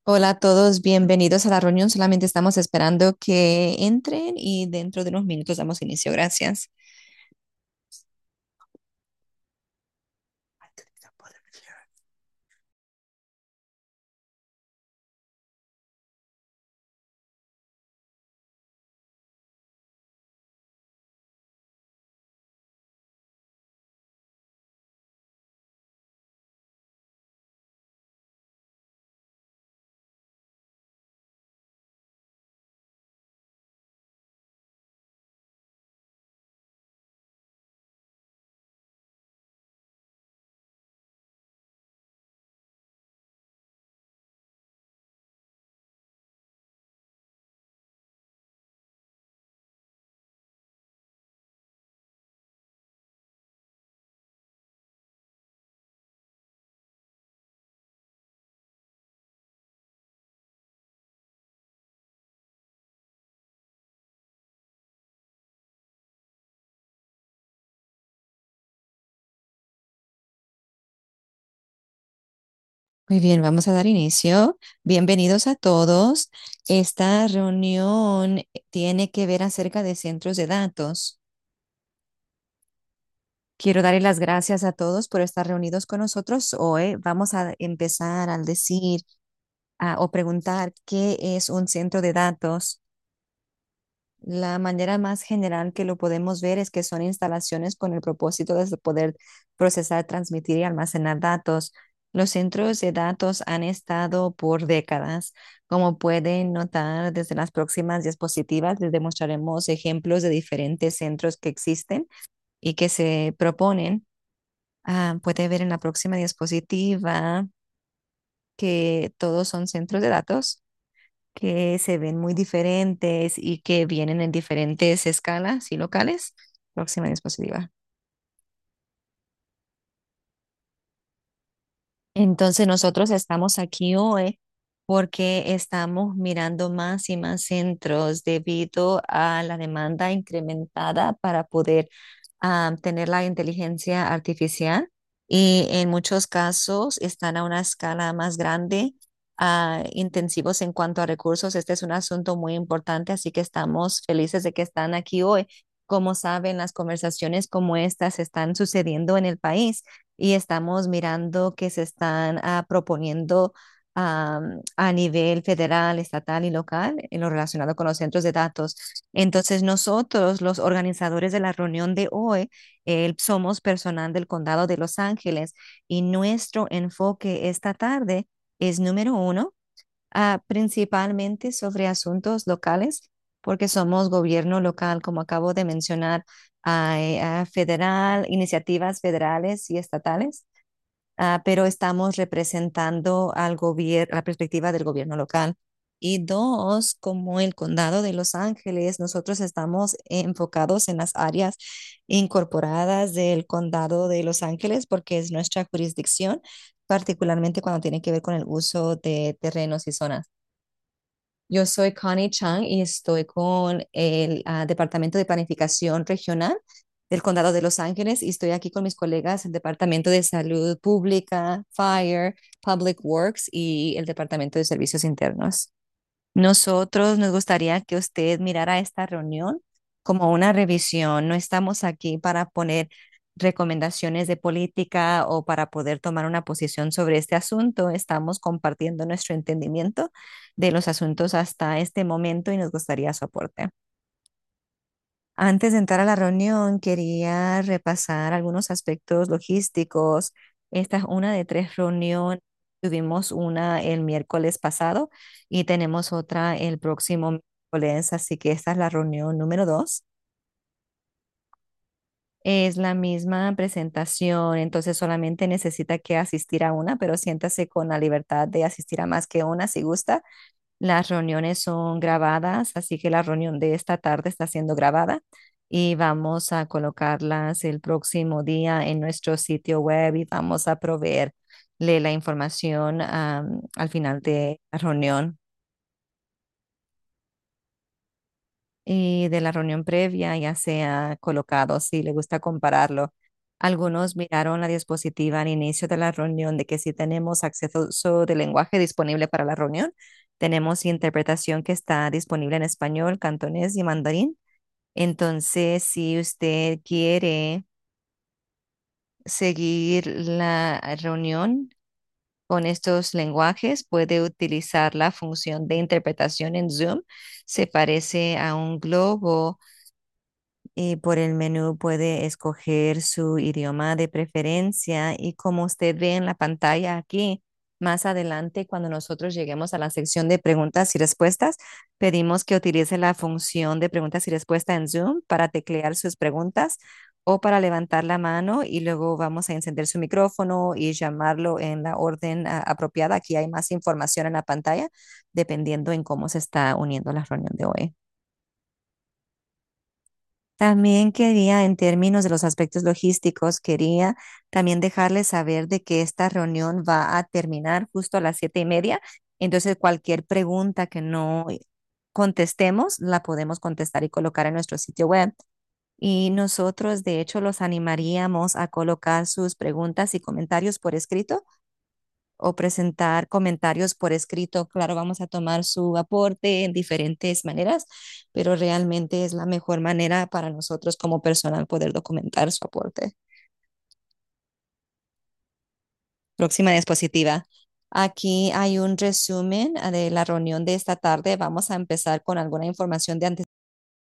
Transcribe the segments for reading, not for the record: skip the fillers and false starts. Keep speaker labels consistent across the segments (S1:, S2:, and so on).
S1: Hola a todos, bienvenidos a la reunión. Solamente estamos esperando que entren y dentro de unos minutos damos inicio. Gracias. Muy bien, vamos a dar inicio. Bienvenidos a todos. Esta reunión tiene que ver acerca de centros de datos. Quiero darle las gracias a todos por estar reunidos con nosotros hoy. Vamos a empezar al decir o preguntar qué es un centro de datos. La manera más general que lo podemos ver es que son instalaciones con el propósito de poder procesar, transmitir y almacenar datos. Los centros de datos han estado por décadas. Como pueden notar desde las próximas diapositivas, les demostraremos ejemplos de diferentes centros que existen y que se proponen. Puede ver en la próxima diapositiva que todos son centros de datos que se ven muy diferentes y que vienen en diferentes escalas y locales. Próxima diapositiva. Entonces nosotros estamos aquí hoy porque estamos mirando más y más centros debido a la demanda incrementada para poder tener la inteligencia artificial y en muchos casos están a una escala más grande, intensivos en cuanto a recursos. Este es un asunto muy importante, así que estamos felices de que están aquí hoy. Como saben, las conversaciones como estas están sucediendo en el país y estamos mirando que se están proponiendo a nivel federal, estatal y local en lo relacionado con los centros de datos. Entonces, nosotros, los organizadores de la reunión de hoy, somos personal del condado de Los Ángeles y nuestro enfoque esta tarde es número uno, principalmente sobre asuntos locales, porque somos gobierno local, como acabo de mencionar, federal, iniciativas federales y estatales, pero estamos representando al gobierno, la perspectiva del gobierno local. Y dos, como el condado de Los Ángeles, nosotros estamos enfocados en las áreas incorporadas del condado de Los Ángeles porque es nuestra jurisdicción, particularmente cuando tiene que ver con el uso de terrenos y zonas. Yo soy Connie Chang y estoy con el Departamento de Planificación Regional del Condado de Los Ángeles y estoy aquí con mis colegas del Departamento de Salud Pública, Fire, Public Works y el Departamento de Servicios Internos. Nosotros nos gustaría que usted mirara esta reunión como una revisión. No estamos aquí para poner recomendaciones de política o para poder tomar una posición sobre este asunto. Estamos compartiendo nuestro entendimiento de los asuntos hasta este momento y nos gustaría su aporte. Antes de entrar a la reunión, quería repasar algunos aspectos logísticos. Esta es una de tres reuniones. Tuvimos una el miércoles pasado y tenemos otra el próximo miércoles, así que esta es la reunión número dos. Es la misma presentación, entonces solamente necesita que asistir a una, pero siéntase con la libertad de asistir a más que una si gusta. Las reuniones son grabadas, así que la reunión de esta tarde está siendo grabada y vamos a colocarlas el próximo día en nuestro sitio web y vamos a proveerle la información al final de la reunión y de la reunión previa ya sea colocado si le gusta compararlo. Algunos miraron la diapositiva al inicio de la reunión de que si tenemos acceso de lenguaje disponible para la reunión, tenemos interpretación que está disponible en español, cantonés y mandarín. Entonces, si usted quiere seguir la reunión con estos lenguajes, puede utilizar la función de interpretación en Zoom. Se parece a un globo y por el menú puede escoger su idioma de preferencia y como usted ve en la pantalla aquí, más adelante cuando nosotros lleguemos a la sección de preguntas y respuestas, pedimos que utilice la función de preguntas y respuestas en Zoom para teclear sus preguntas o para levantar la mano y luego vamos a encender su micrófono y llamarlo en la orden apropiada. Aquí hay más información en la pantalla dependiendo en cómo se está uniendo la reunión de hoy. También quería, en términos de los aspectos logísticos, quería también dejarles saber de que esta reunión va a terminar justo a las 7:30. Entonces, cualquier pregunta que no contestemos, la podemos contestar y colocar en nuestro sitio web. Y nosotros, de hecho, los animaríamos a colocar sus preguntas y comentarios por escrito o presentar comentarios por escrito. Claro, vamos a tomar su aporte en diferentes maneras, pero realmente es la mejor manera para nosotros como personal poder documentar su aporte. Próxima diapositiva. Aquí hay un resumen de la reunión de esta tarde. Vamos a empezar con alguna información de antes.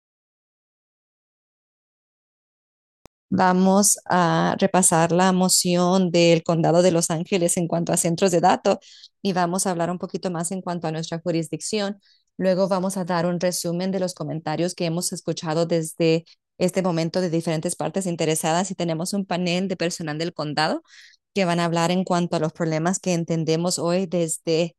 S1: Vamos a repasar la moción del Condado de Los Ángeles en cuanto a centros de datos y vamos a hablar un poquito más en cuanto a nuestra jurisdicción. Luego vamos a dar un resumen de los comentarios que hemos escuchado desde este momento de diferentes partes interesadas y tenemos un panel de personal del condado que van a hablar en cuanto a los problemas que entendemos hoy desde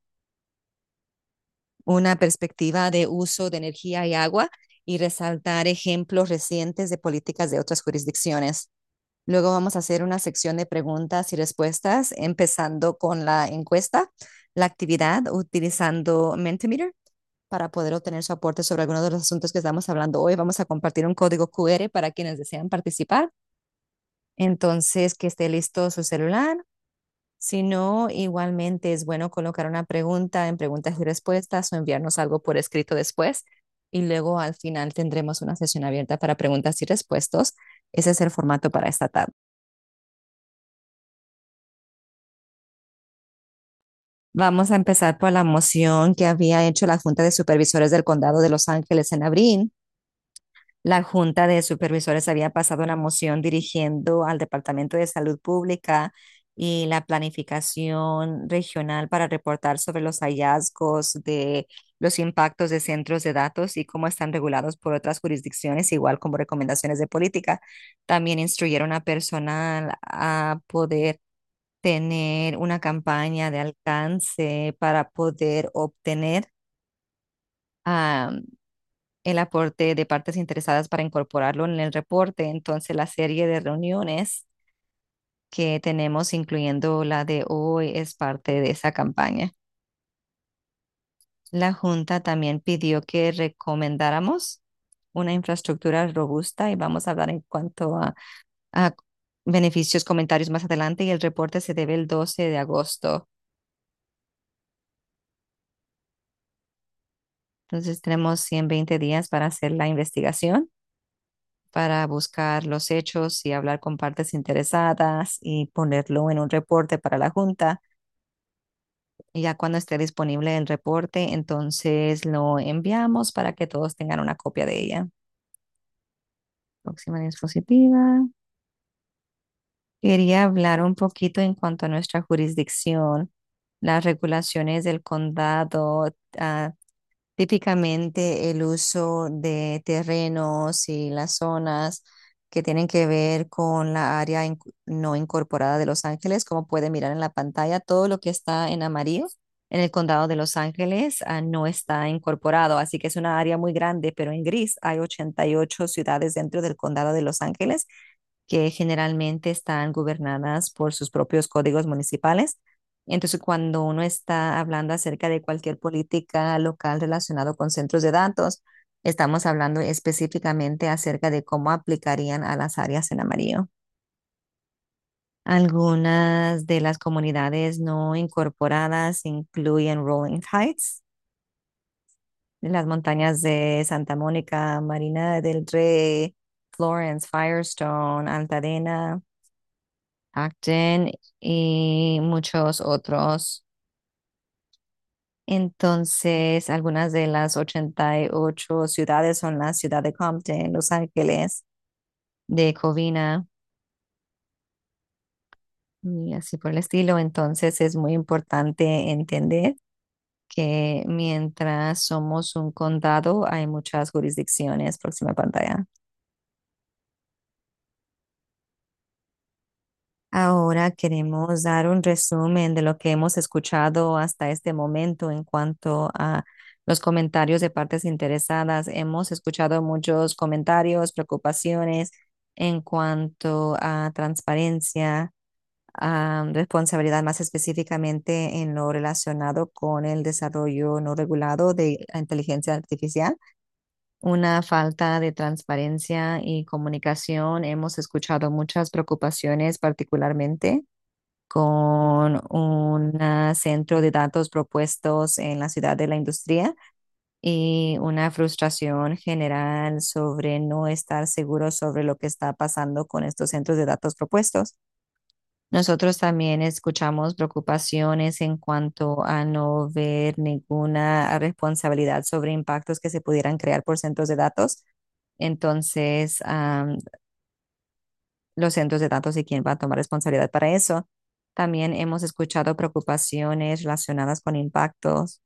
S1: una perspectiva de uso de energía y agua y resaltar ejemplos recientes de políticas de otras jurisdicciones. Luego vamos a hacer una sección de preguntas y respuestas, empezando con la encuesta, la actividad, utilizando Mentimeter para poder obtener su aporte sobre algunos de los asuntos que estamos hablando hoy. Vamos a compartir un código QR para quienes desean participar. Entonces, que esté listo su celular. Si no, igualmente es bueno colocar una pregunta en preguntas y respuestas o enviarnos algo por escrito después. Y luego al final tendremos una sesión abierta para preguntas y respuestas. Ese es el formato para esta tarde. Vamos a empezar por la moción que había hecho la Junta de Supervisores del Condado de Los Ángeles en abril. La Junta de Supervisores había pasado una moción dirigiendo al Departamento de Salud Pública y la planificación regional para reportar sobre los hallazgos de los impactos de centros de datos y cómo están regulados por otras jurisdicciones, igual como recomendaciones de política. También instruyeron a personal a poder tener una campaña de alcance para poder obtener ah, el aporte de partes interesadas para incorporarlo en el reporte. Entonces, la serie de reuniones que tenemos, incluyendo la de hoy, es parte de esa campaña. La Junta también pidió que recomendáramos una infraestructura robusta y vamos a hablar en cuanto a beneficios, comentarios más adelante y el reporte se debe el 12 de agosto. Entonces tenemos 120 días para hacer la investigación, para buscar los hechos y hablar con partes interesadas y ponerlo en un reporte para la Junta. Y ya cuando esté disponible el reporte, entonces lo enviamos para que todos tengan una copia de ella. Próxima diapositiva. Quería hablar un poquito en cuanto a nuestra jurisdicción, las regulaciones del condado. Típicamente el uso de terrenos y las zonas que tienen que ver con la área no incorporada de Los Ángeles, como puede mirar en la pantalla, todo lo que está en amarillo en el condado de Los Ángeles no está incorporado, así que es una área muy grande, pero en gris hay 88 ciudades dentro del condado de Los Ángeles que generalmente están gobernadas por sus propios códigos municipales. Entonces, cuando uno está hablando acerca de cualquier política local relacionado con centros de datos, estamos hablando específicamente acerca de cómo aplicarían a las áreas en amarillo. Algunas de las comunidades no incorporadas incluyen Rolling Heights, las montañas de Santa Mónica, Marina del Rey, Florence, Firestone, Altadena, Acton y muchos otros. Entonces, algunas de las 88 ciudades son la ciudad de Compton, Los Ángeles, de Covina y así por el estilo. Entonces, es muy importante entender que mientras somos un condado, hay muchas jurisdicciones. Próxima pantalla. Ahora queremos dar un resumen de lo que hemos escuchado hasta este momento en cuanto a los comentarios de partes interesadas. Hemos escuchado muchos comentarios, preocupaciones en cuanto a transparencia, a responsabilidad, más específicamente en lo relacionado con el desarrollo no regulado de la inteligencia artificial. Una falta de transparencia y comunicación. Hemos escuchado muchas preocupaciones, particularmente con un centro de datos propuestos en la ciudad de la industria y una frustración general sobre no estar seguro sobre lo que está pasando con estos centros de datos propuestos. Nosotros también escuchamos preocupaciones en cuanto a no ver ninguna responsabilidad sobre impactos que se pudieran crear por centros de datos. Entonces, los centros de datos y quién va a tomar responsabilidad para eso. También hemos escuchado preocupaciones relacionadas con impactos,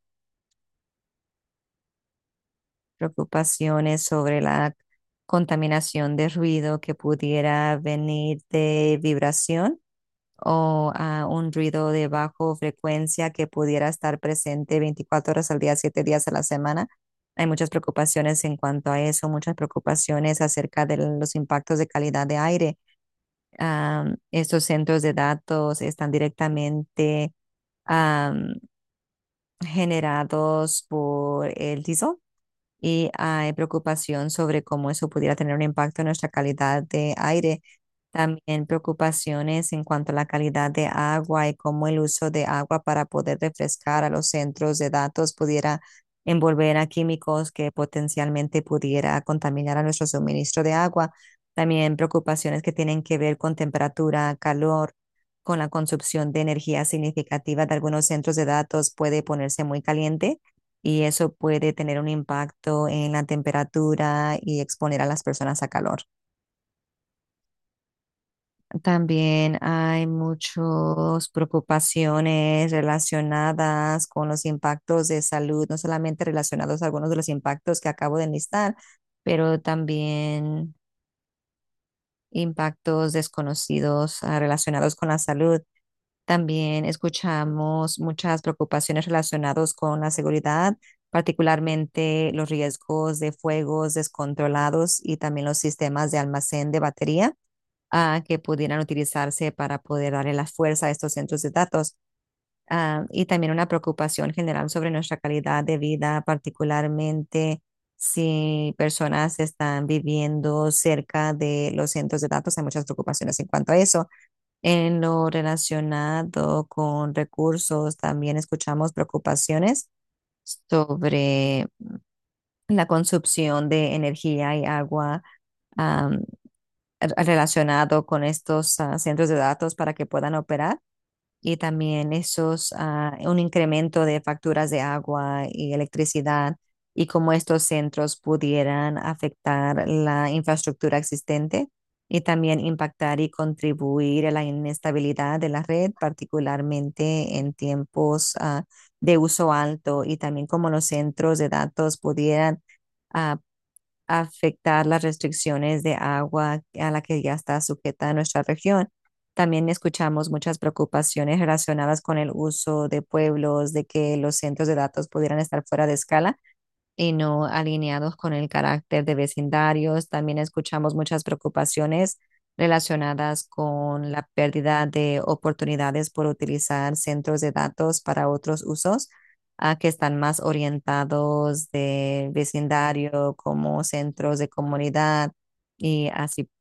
S1: preocupaciones sobre la contaminación de ruido que pudiera venir de vibración o a un ruido de bajo frecuencia que pudiera estar presente 24 horas al día, 7 días a la semana. Hay muchas preocupaciones en cuanto a eso, muchas preocupaciones acerca de los impactos de calidad de aire. Estos centros de datos están directamente am, generados por el diesel y hay preocupación sobre cómo eso pudiera tener un impacto en nuestra calidad de aire. También preocupaciones en cuanto a la calidad de agua y cómo el uso de agua para poder refrescar a los centros de datos pudiera envolver a químicos que potencialmente pudiera contaminar a nuestro suministro de agua. También preocupaciones que tienen que ver con temperatura, calor, con la consumición de energía significativa de algunos centros de datos puede ponerse muy caliente y eso puede tener un impacto en la temperatura y exponer a las personas a calor. También hay muchas preocupaciones relacionadas con los impactos de salud, no solamente relacionados a algunos de los impactos que acabo de enlistar, pero también impactos desconocidos relacionados con la salud. También escuchamos muchas preocupaciones relacionadas con la seguridad, particularmente los riesgos de fuegos descontrolados y también los sistemas de almacén de batería que pudieran utilizarse para poder darle la fuerza a estos centros de datos. Y también una preocupación general sobre nuestra calidad de vida, particularmente si personas están viviendo cerca de los centros de datos. Hay muchas preocupaciones en cuanto a eso. En lo relacionado con recursos, también escuchamos preocupaciones sobre la consumpción de energía y agua am, relacionado con estos centros de datos para que puedan operar y también un incremento de facturas de agua y electricidad y cómo estos centros pudieran afectar la infraestructura existente y también impactar y contribuir a la inestabilidad de la red, particularmente en tiempos de uso alto y también cómo los centros de datos pudieran ah, afectar las restricciones de agua a la que ya está sujeta nuestra región. También escuchamos muchas preocupaciones relacionadas con el uso de pueblos, de que los centros de datos pudieran estar fuera de escala y no alineados con el carácter de vecindarios. También escuchamos muchas preocupaciones relacionadas con la pérdida de oportunidades por utilizar centros de datos para otros usos, que están más orientados de vecindario como centros de comunidad y así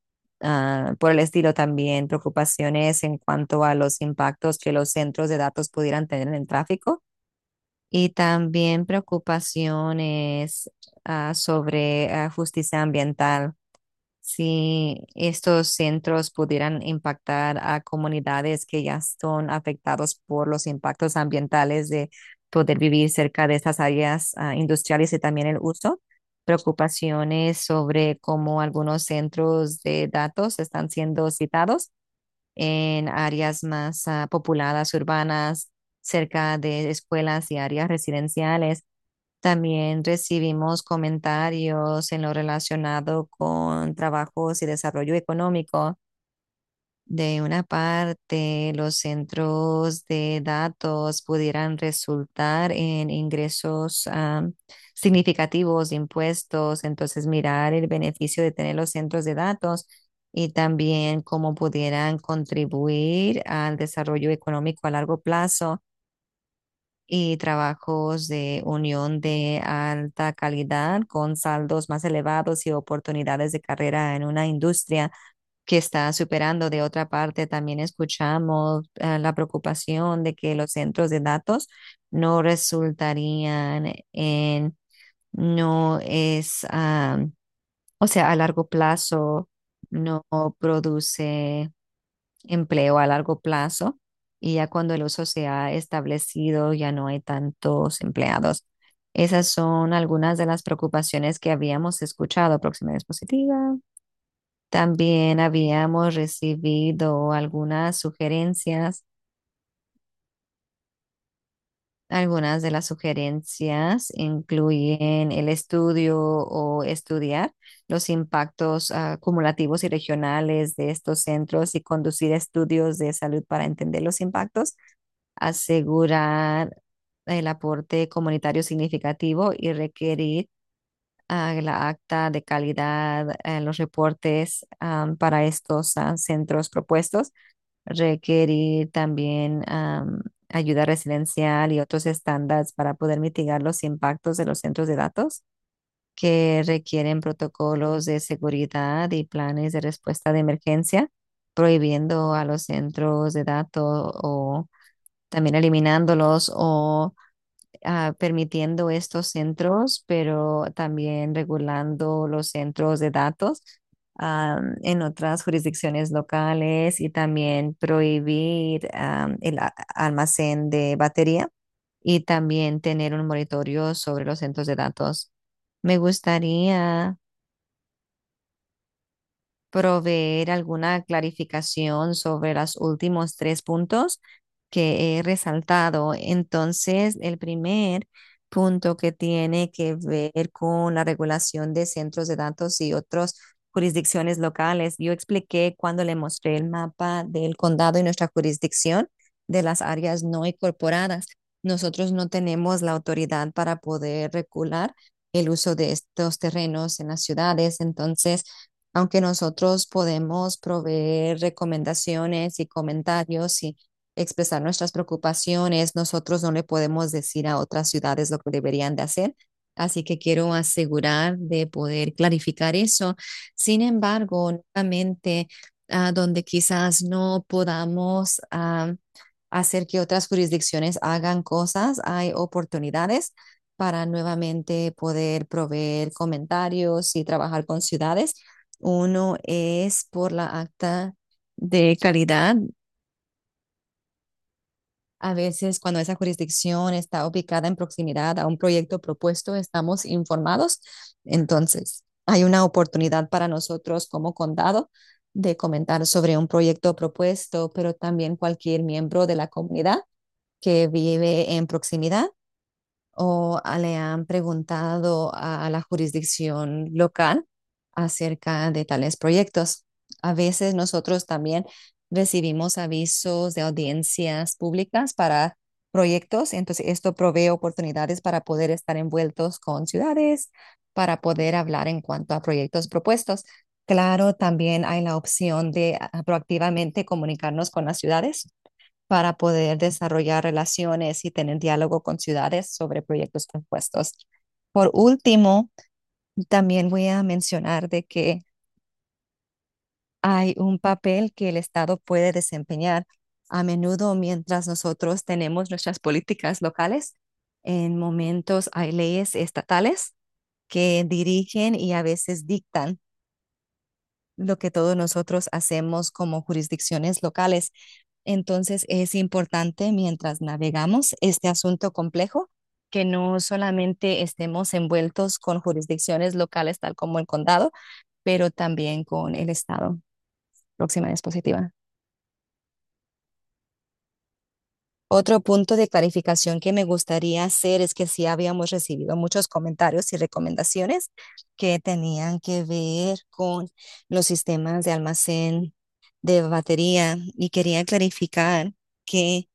S1: por el estilo también, preocupaciones en cuanto a los impactos que los centros de datos pudieran tener en el tráfico y también preocupaciones sobre justicia ambiental. Si estos centros pudieran impactar a comunidades que ya son afectados por los impactos ambientales de poder vivir cerca de estas áreas industriales y también el uso, preocupaciones sobre cómo algunos centros de datos están siendo citados en áreas más pobladas, urbanas, cerca de escuelas y áreas residenciales. También recibimos comentarios en lo relacionado con trabajos y desarrollo económico. De una parte, los centros de datos pudieran resultar en ingresos significativos de impuestos, entonces mirar el beneficio de tener los centros de datos y también cómo pudieran contribuir al desarrollo económico a largo plazo y trabajos de unión de alta calidad con saldos más elevados y oportunidades de carrera en una industria que está superando. De otra parte, también escuchamos la preocupación de que los centros de datos no resultarían en, no es, o sea, a largo plazo no produce empleo a largo plazo y ya cuando el uso se ha establecido ya no hay tantos empleados. Esas son algunas de las preocupaciones que habíamos escuchado. Próxima diapositiva. También habíamos recibido algunas sugerencias. Algunas de las sugerencias incluyen el estudio o estudiar los impactos acumulativos y regionales de estos centros y conducir estudios de salud para entender los impactos, asegurar el aporte comunitario significativo y requerir la acta de calidad, los reportes para estos centros propuestos, requerir también ayuda residencial y otros estándares para poder mitigar los impactos de los centros de datos que requieren protocolos de seguridad y planes de respuesta de emergencia, prohibiendo a los centros de datos o también eliminándolos o permitiendo estos centros, pero también regulando los centros de datos en otras jurisdicciones locales y también prohibir el almacén de batería y también tener un monitoreo sobre los centros de datos. Me gustaría proveer alguna clarificación sobre los últimos tres puntos que he resaltado. Entonces, el primer punto que tiene que ver con la regulación de centros de datos y otras jurisdicciones locales. Yo expliqué cuando le mostré el mapa del condado y nuestra jurisdicción de las áreas no incorporadas. Nosotros no tenemos la autoridad para poder regular el uso de estos terrenos en las ciudades. Entonces, aunque nosotros podemos proveer recomendaciones y comentarios y expresar nuestras preocupaciones, nosotros no le podemos decir a otras ciudades lo que deberían de hacer. Así que quiero asegurar de poder clarificar eso. Sin embargo, nuevamente, donde quizás no podamos hacer que otras jurisdicciones hagan cosas, hay oportunidades para nuevamente poder proveer comentarios y trabajar con ciudades. Uno es por la acta de calidad. A veces cuando esa jurisdicción está ubicada en proximidad a un proyecto propuesto, estamos informados. Entonces, hay una oportunidad para nosotros como condado de comentar sobre un proyecto propuesto, pero también cualquier miembro de la comunidad que vive en proximidad o le han preguntado a la jurisdicción local acerca de tales proyectos. A veces nosotros también recibimos avisos de audiencias públicas para proyectos, entonces esto provee oportunidades para poder estar envueltos con ciudades, para poder hablar en cuanto a proyectos propuestos. Claro, también hay la opción de proactivamente comunicarnos con las ciudades para poder desarrollar relaciones y tener diálogo con ciudades sobre proyectos propuestos. Por último, también voy a mencionar de que hay un papel que el Estado puede desempeñar. A menudo, mientras nosotros tenemos nuestras políticas locales, en momentos hay leyes estatales que dirigen y a veces dictan lo que todos nosotros hacemos como jurisdicciones locales. Entonces es importante mientras navegamos este asunto complejo que no solamente estemos envueltos con jurisdicciones locales tal como el condado, pero también con el estado. Próxima diapositiva. Otro punto de clarificación que me gustaría hacer es que sí habíamos recibido muchos comentarios y recomendaciones que tenían que ver con los sistemas de almacén de batería y quería clarificar que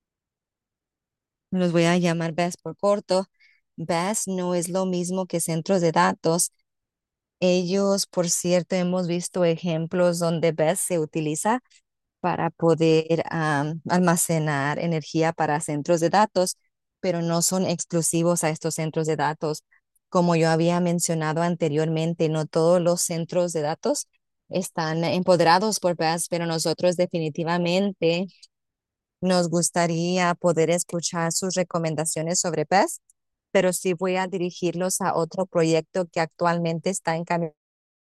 S1: los voy a llamar BES por corto. BES no es lo mismo que centros de datos. Ellos, por cierto, hemos visto ejemplos donde BES se utiliza para poder almacenar energía para centros de datos, pero no son exclusivos a estos centros de datos. Como yo había mencionado anteriormente, no todos los centros de datos están empoderados por BES, pero nosotros definitivamente nos gustaría poder escuchar sus recomendaciones sobre BES, pero sí voy a dirigirlos a otro proyecto que actualmente está en camino,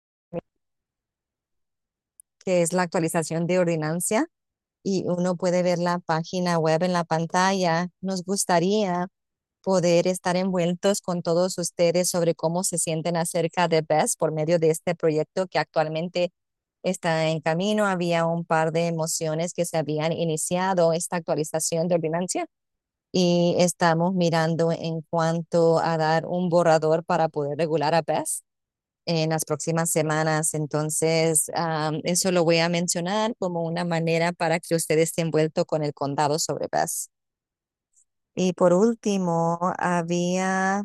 S1: que es la actualización de ordinancia y uno puede ver la página web en la pantalla. Nos gustaría poder estar envueltos con todos ustedes sobre cómo se sienten acerca de BES por medio de este proyecto que actualmente está en camino. Había un par de emociones que se habían iniciado esta actualización de ordinancia y estamos mirando en cuanto a dar un borrador para poder regular a BES en las próximas semanas. Entonces, eso lo voy a mencionar como una manera para que usted esté envuelto con el condado sobre BES. Y por último, había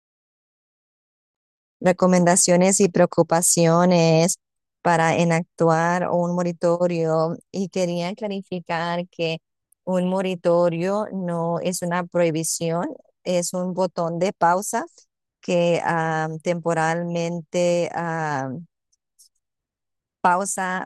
S1: recomendaciones y preocupaciones para enactuar un moritorio y quería clarificar que un moritorio no es una prohibición, es un botón de pausa que temporalmente pausa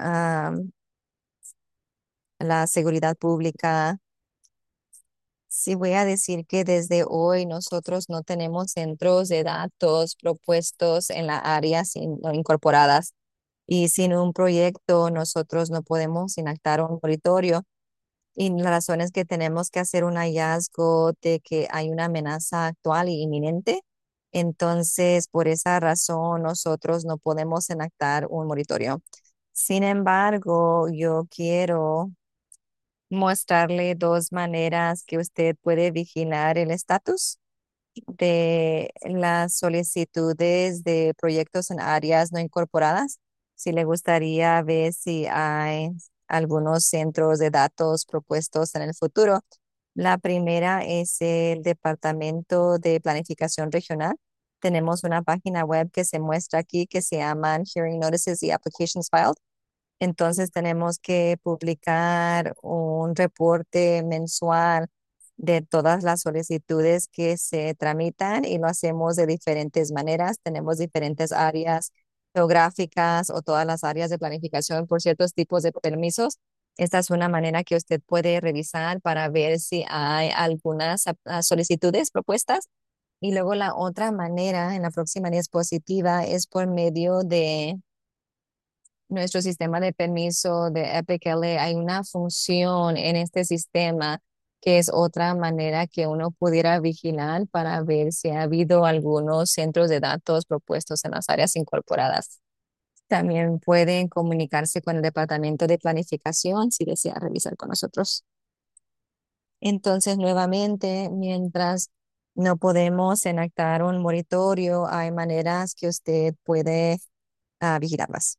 S1: la seguridad pública. Sí, voy a decir que desde hoy nosotros no tenemos centros de datos propuestos en la área no incorporadas y sin un proyecto nosotros no podemos inactar un moritorio y la razón es que tenemos que hacer un hallazgo de que hay una amenaza actual y inminente. Entonces, por esa razón nosotros no podemos enactar un moritorio. Sin embargo, yo quiero mostrarle dos maneras que usted puede vigilar el estatus de las solicitudes de proyectos en áreas no incorporadas. Si le gustaría ver si hay algunos centros de datos propuestos en el futuro. La primera es el Departamento de Planificación Regional. Tenemos una página web que se muestra aquí que se llaman Hearing Notices y Applications Filed. Entonces tenemos que publicar un reporte mensual de todas las solicitudes que se tramitan y lo hacemos de diferentes maneras. Tenemos diferentes áreas geográficas o todas las áreas de planificación por ciertos tipos de permisos. Esta es una manera que usted puede revisar para ver si hay algunas solicitudes propuestas. Y luego la otra manera en la próxima diapositiva es por medio de nuestro sistema de permiso de Epic L. Hay una función en este sistema que es otra manera que uno pudiera vigilar para ver si ha habido algunos centros de datos propuestos en las áreas incorporadas. También pueden comunicarse con el departamento de planificación si desea revisar con nosotros. Entonces, nuevamente, mientras no podemos enactar un moritorio, hay maneras que usted puede vigilarlas.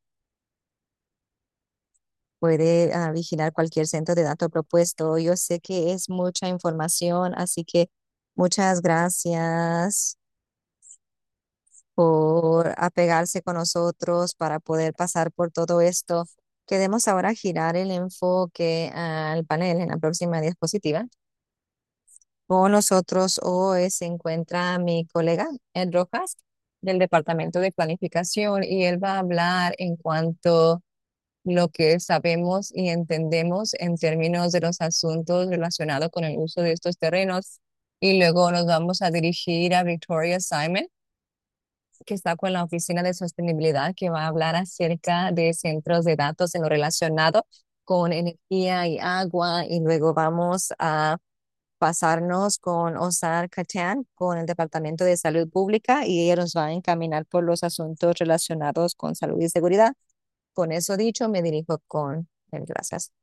S1: Puede vigilar cualquier centro de datos propuesto. Yo sé que es mucha información, así que muchas gracias por apegarse con nosotros para poder pasar por todo esto. Queremos ahora girar el enfoque al panel en la próxima diapositiva. Con nosotros hoy se encuentra mi colega Ed Rojas del Departamento de Planificación y él va a hablar en cuanto lo que sabemos y entendemos en términos de los asuntos relacionados con el uso de estos terrenos. Y luego nos vamos a dirigir a Victoria Simon, que está con la Oficina de Sostenibilidad, que va a hablar acerca de centros de datos en lo relacionado con energía y agua. Y luego vamos a pasarnos con Osar Katian, con el Departamento de Salud Pública, y ella nos va a encaminar por los asuntos relacionados con salud y seguridad. Con eso dicho, me dirijo con él. Gracias.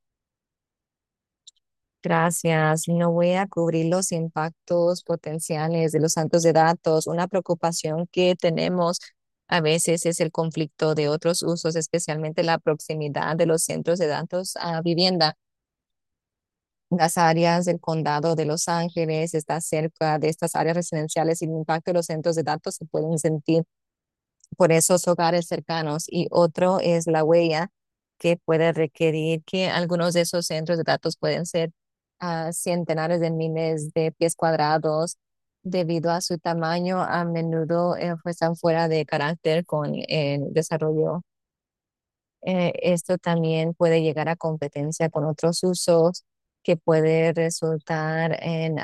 S1: Gracias. No voy a cubrir los impactos potenciales de los santos de datos. Una preocupación que tenemos a veces es el conflicto de otros usos, especialmente la proximidad de los centros de datos a vivienda. Las áreas del condado de Los Ángeles está cerca de estas áreas residenciales y el impacto de los centros de datos se pueden sentir por esos hogares cercanos. Y otro es la huella que puede requerir que algunos de esos centros de datos pueden ser centenares de miles de pies cuadrados debido a su tamaño. A menudo pues, están fuera de carácter con el desarrollo. Esto también puede llegar a competencia con otros usos que puede resultar en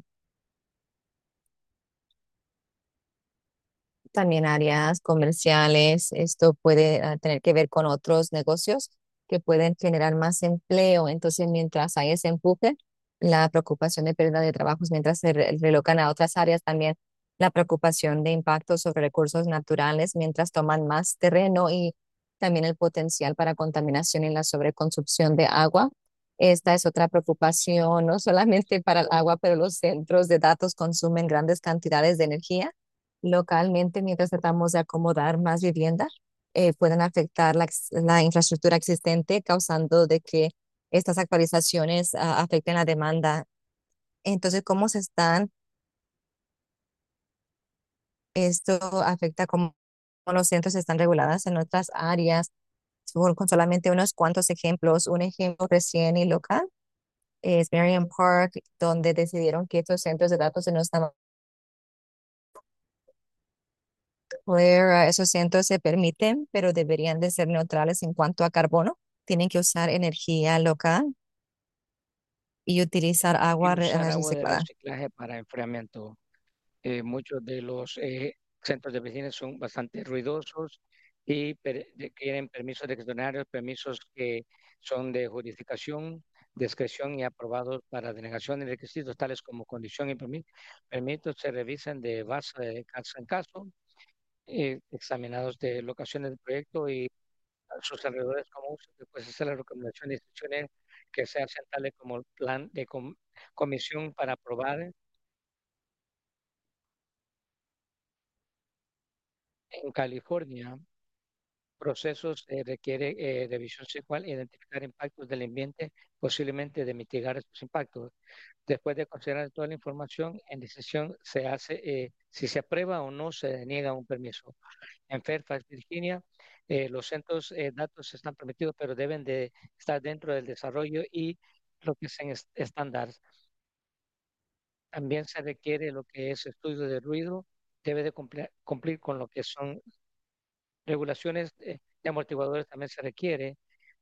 S1: también áreas comerciales. Esto puede tener que ver con otros negocios que pueden generar más empleo. Entonces, mientras hay ese empuje, la preocupación de pérdida de trabajos mientras se relocan a otras áreas, también la preocupación de impacto sobre recursos naturales mientras toman más terreno y también el potencial para contaminación y la sobreconsumpción de agua. Esta es otra preocupación, no solamente para el agua, pero los centros de datos consumen grandes cantidades de energía localmente mientras tratamos de acomodar más vivienda, pueden afectar la infraestructura existente, causando de que estas actualizaciones afecten la demanda. Entonces, ¿cómo se están? Esto afecta cómo los centros están regulados en otras áreas. Con solamente unos cuantos ejemplos, un ejemplo recién y local es Marion Park, donde decidieron que estos centros de datos no estaban esos centros se permiten, pero deberían de ser neutrales en cuanto a carbono. Tienen que usar energía local y utilizar
S2: Y
S1: agua
S2: usar agua de
S1: reciclada.
S2: reciclaje para enfriamiento. Muchos de los centros de vecinos son bastante ruidosos y requieren permisos extraordinarios, permisos que son de jurisdicción, discreción y aprobados para denegaciones de requisitos tales como condición y permisos se revisan de base de caso en caso, examinados de locaciones del proyecto y a sus alrededores como uso, después hacer las recomendaciones y instrucciones que se hacen tales como el plan de comisión para aprobar. En California, procesos requiere revisión secual e identificar impactos del ambiente, posiblemente de mitigar estos impactos. Después de considerar toda la información, en decisión se hace si se aprueba o no se niega un permiso. En Fairfax, Virginia, los centros datos están permitidos, pero deben de estar dentro del desarrollo y lo que es en estándares. También se requiere lo que es estudio de ruido, debe de cumplir con lo que son regulaciones de amortiguadores también se requiere.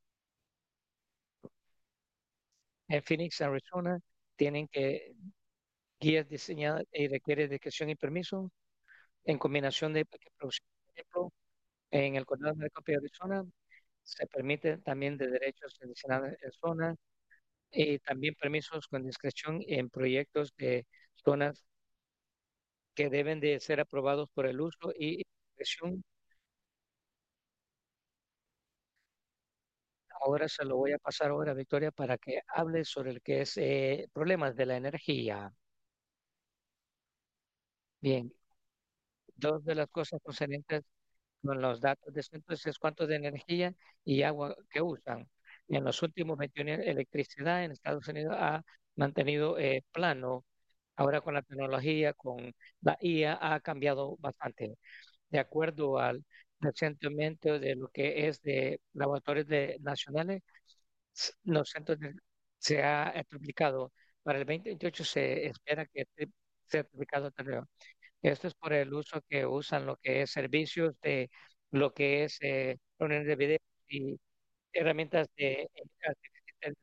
S2: En Phoenix, Arizona, tienen que guías diseñadas y requiere discreción y permiso en combinación de producción. Por ejemplo, en el condado de Maricopa, Arizona, se permite también de derechos adicionales en zonas y también permisos con discreción en proyectos de zonas que deben de ser aprobados por el uso y discreción. Ahora se lo voy a pasar ahora a Victoria para que hable sobre el que es problemas de la energía. Bien, dos de las cosas concernientes con los datos de centros es cuánto de energía y agua que usan. En los últimos 21 años, electricidad en Estados Unidos ha mantenido plano. Ahora con la tecnología, con la IA, ha cambiado bastante. De acuerdo al recientemente de lo que es de laboratorios nacionales, los centros se ha triplicado. Para el 2028 se espera que sea triplicado también. Esto es por el uso que usan lo que es servicios de lo que es reuniones de video herramientas de artificial.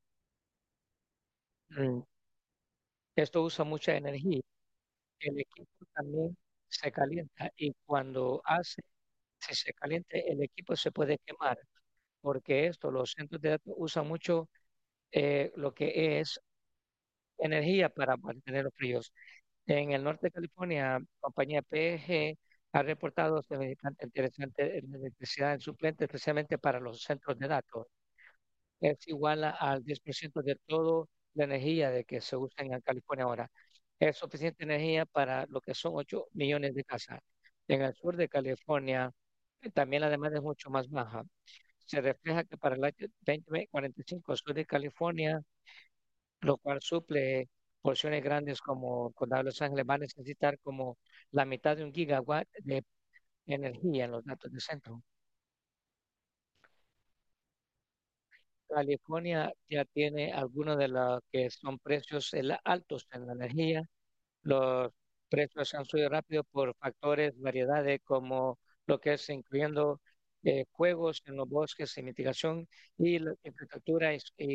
S2: Mm, Esto usa mucha energía. El equipo también se calienta y cuando hace, si se calienta, el equipo se puede quemar, porque esto, los centros de datos usan mucho lo que es energía para mantener los fríos. En el norte de California, compañía PG ha reportado semejante interesante electricidad en suplente, especialmente para los centros de datos. Es igual al 10% de toda la energía de que se usa en California ahora. Es suficiente energía para lo que son 8 millones de casas. En el sur de California, también la demanda es mucho más baja. Se refleja que para el año 2045, el sur de California, lo cual suple porciones grandes como el Condado de Los Ángeles, va a necesitar como la mitad de un gigawatt de energía en los datos de centro. California ya tiene algunos de los que son precios altos en la energía. Los precios han subido rápido por factores, variedades como lo que es incluyendo fuegos en los bosques y mitigación y la infraestructura y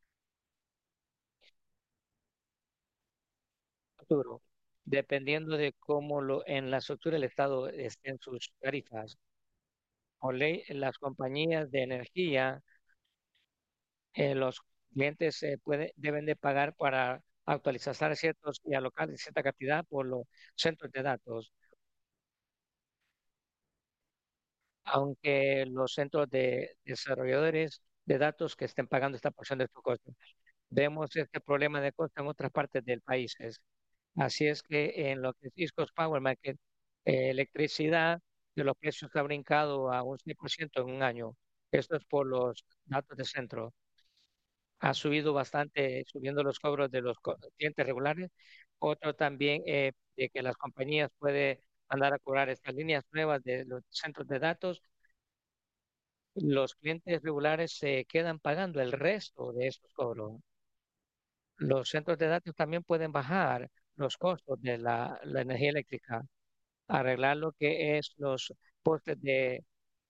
S2: futuro, dependiendo de cómo en la estructura del Estado estén sus tarifas. O ley, las compañías de energía, los clientes deben de pagar para actualizar ciertos y alocar cierta cantidad por los centros de datos, aunque los centros de desarrolladores de datos que estén pagando esta porción de su costo. Vemos este problema de costo en otras partes del país. Así es que en lo que es East Coast Power Market, electricidad de los precios ha brincado a un 6% en un año. Esto es por los datos de centro. Ha subido bastante, subiendo los cobros de los clientes regulares. Otro también de que las compañías pueden mandar a cobrar estas líneas nuevas de los centros de datos. Los clientes regulares se quedan pagando el resto de esos cobros. Los centros de datos también pueden bajar los costos de la energía eléctrica, arreglar lo que es los postes de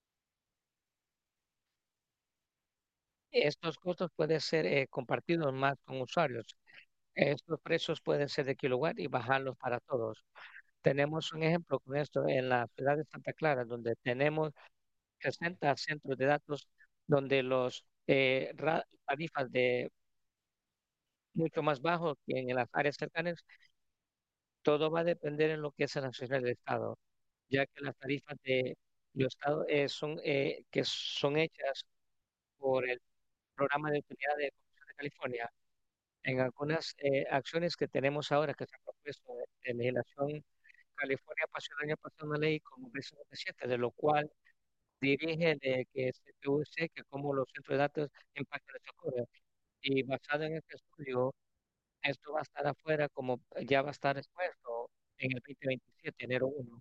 S2: estos costos pueden ser compartidos más con usuarios. Estos precios pueden ser de kilowatt y bajarlos para todos. Tenemos un ejemplo con esto en la ciudad de Santa Clara, donde tenemos 60 centros de datos donde los tarifas de mucho más bajos que en las áreas cercanas, todo va a depender en lo que es la nacional del Estado, ya que las tarifas de los Estados que son hechas por el Programa de Utilidad de Comisión de California. En algunas acciones que tenemos ahora que se ha propuesto de legislación, California pasó el año pasado una ley como B57, de lo cual dirige de que se produce que cómo los centros de datos impactan el sector. Y basado en este estudio, esto va a estar afuera como ya va a estar expuesto en el 2027, enero 1.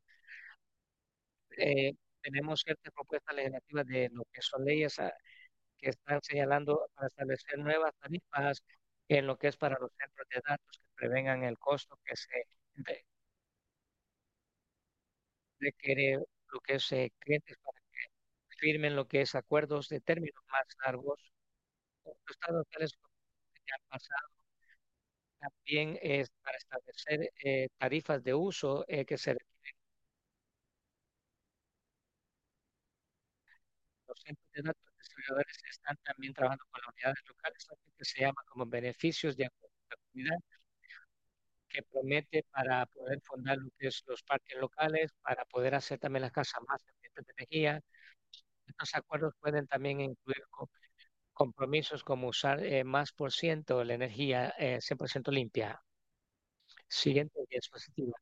S2: Tenemos ciertas propuestas legislativas de lo que son leyes que están señalando para establecer nuevas tarifas en lo que es para los centros de datos que prevengan el costo que se de- requiere lo que es clientes para que firmen lo que es acuerdos de términos más largos. Los estados tales como ya han pasado también es para establecer tarifas de uso que se los centros de datos distribuidores están también trabajando con las unidades locales, algo que se llama como beneficios de comunidad, que promete para poder fundar lo que es los parques locales, para poder hacer también las casas más eficientes de energía. Estos acuerdos pueden también incluir compromisos como usar más por ciento de la energía 100% limpia. Siguiente diapositiva.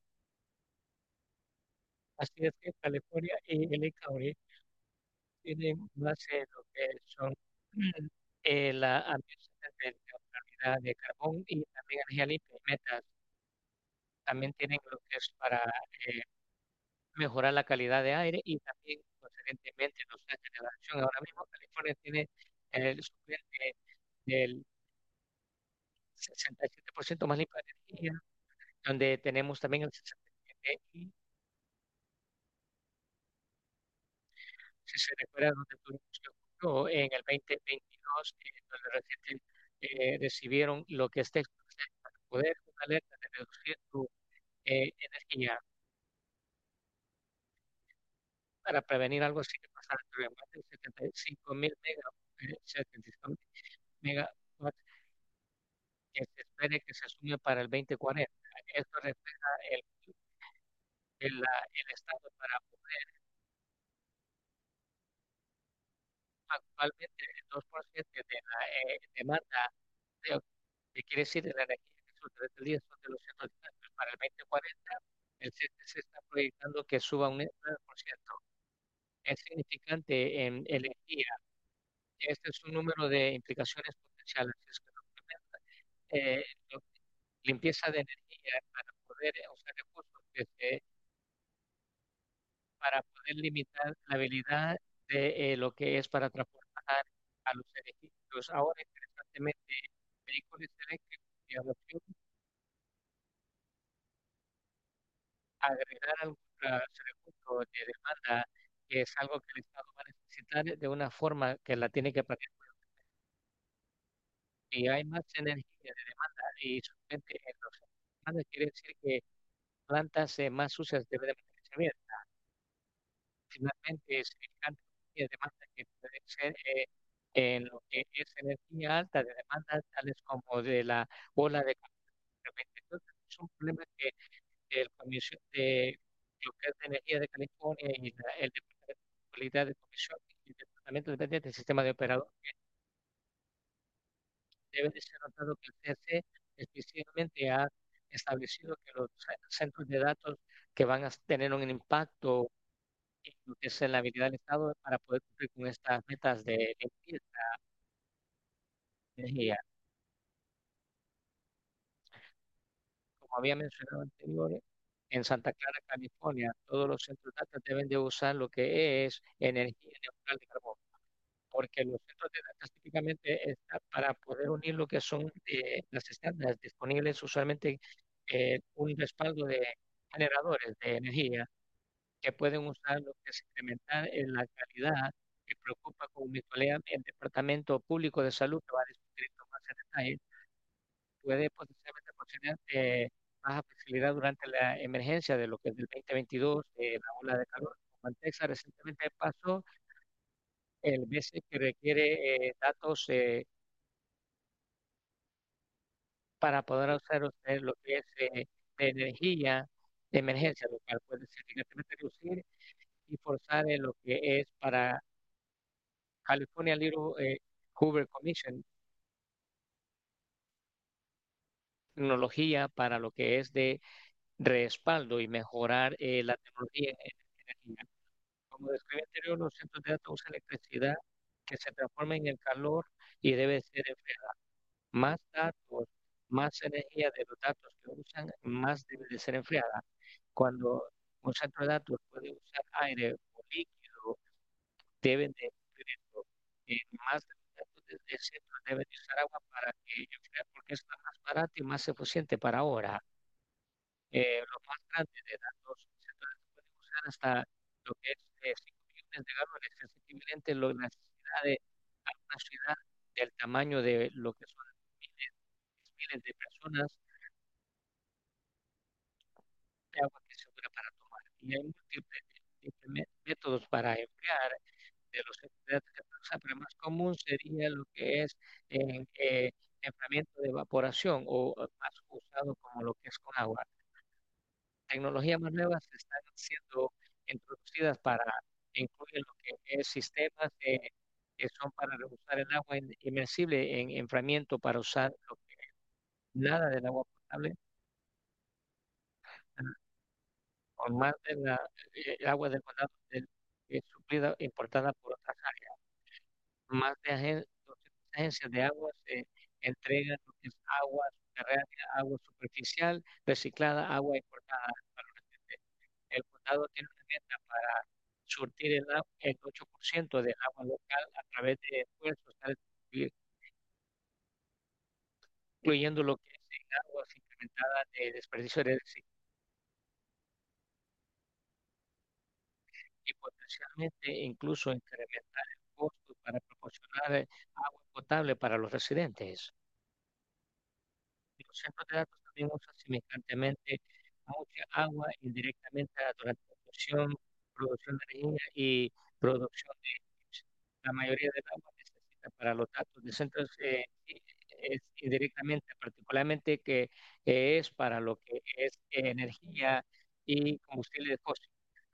S2: Así es que California y el County tienen más lo que son la ambición de neutralidad de carbón y también energía limpia y metas. También tienen lo que es para mejorar la calidad de aire y también, consecuentemente, los de generación. Ahora mismo California tiene el suplente del 67% más limpio de energía, donde tenemos también el 67% y si se recuerda donde tuvimos o en el 2022, donde recién recibieron lo que es texto para poder una alerta de reducir su energía para prevenir algo así que pasara entre más de 75.000 megawatts que se espere que se sume para el 2040. Esto refleja el estado para poder actualmente el 2% de la demanda, de, que quiere decir de la energía que surge desde el día son de los 180, pues para el 2040 el CTC está proyectando que suba un 9%. Es significante en energía. Este es un número de implicaciones potenciales. Es que eh, lo- limpieza de energía para poder usar recursos para poder limitar la habilidad de lo que es para transportar a los edificios. Ahora, interesantemente, vehículos eléctricos y adopción, agregar algún recurso de demanda, que es algo que el Estado va a necesitar de una forma que la tiene que planear. Si hay más energía de demanda y solamente en los demandas, quiere decir que plantas más sucias deben de mantenerse abiertas. Finalmente, es significante de demanda que puede ser en lo que es energía alta de demandas tales como de la ola de calor. Entonces, es un problema que el comisión de lo que es de energía de California y el Departamento de Movilidad de Comisión y el Departamento Dependiente del Sistema de Operador que debe de ser notado que el CEC específicamente ha establecido que los centros de datos que van a tener un impacto en lo que es en la habilidad del Estado para poder cumplir con estas metas de limpieza de energía. Como había mencionado anterior, en Santa Clara, California, todos los centros de datos deben de usar lo que es energía neutral de carbono, porque los centros de datos típicamente están para poder unir lo que son las estándares disponibles, usualmente un respaldo de generadores de energía que pueden usar lo que es incrementar en la calidad que preocupa como mi colega el Departamento Público de Salud, que va a discutir esto más en detalle, puede potencialmente proporcionar más flexibilidad durante la emergencia de lo que es del 2022, la ola de calor. Como en Texas recientemente pasó, el BC que requiere datos para poder hacer usted lo que es de energía de emergencia, lo cual puede significativamente reducir y forzar lo que es para California Little Hoover Commission, tecnología para lo que es de respaldo y mejorar la tecnología en energía. Como describí anterior, los centros de datos usan electricidad que se transforma en el calor y debe ser enfriada. Más datos, más energía de los datos que usan, más debe de ser enfriada. Cuando un centro de datos puede usar aire o líquido, deben de cumplir esto. Más de los datos del centro deben de usar agua para que enfriar, porque es la más barata y más eficiente para ahora. Los más grandes de datos, el centro de datos puede usar hasta lo que es 5 millones de galones, sensiblemente la necesidad de alguna ciudad del tamaño de lo que son miles, miles de personas de agua que se usa para tomar. Y hay múltiples métodos para enfriar de los estudiantes que se usa, pero el más común sería lo que es enfriamiento de evaporación o más usado como lo que es con agua. Tecnologías más nuevas están siendo introducidas para incluir lo que es sistemas que son para reusar el agua inmersible en enfriamiento para usar lo que nada del agua potable con más de el agua del condado suplida importada por otras áreas. Más de 200 agencias de aguas entregan lo que es agua subterránea, agua superficial, reciclada, agua importada para los residentes. El condado tiene una meta para surtir el 8% del agua local a través de esfuerzos, tales incluyendo lo que es en aguas incrementadas de desperdicio de residuos y potencialmente incluso incrementar el costo para proporcionar agua potable para los residentes. Los centros de datos también usan semejantemente mucha agua indirectamente durante la producción de energía y producción de chips. La mayoría del agua necesita para los datos de centros es indirectamente, particularmente que es para lo que es energía y combustible fósil,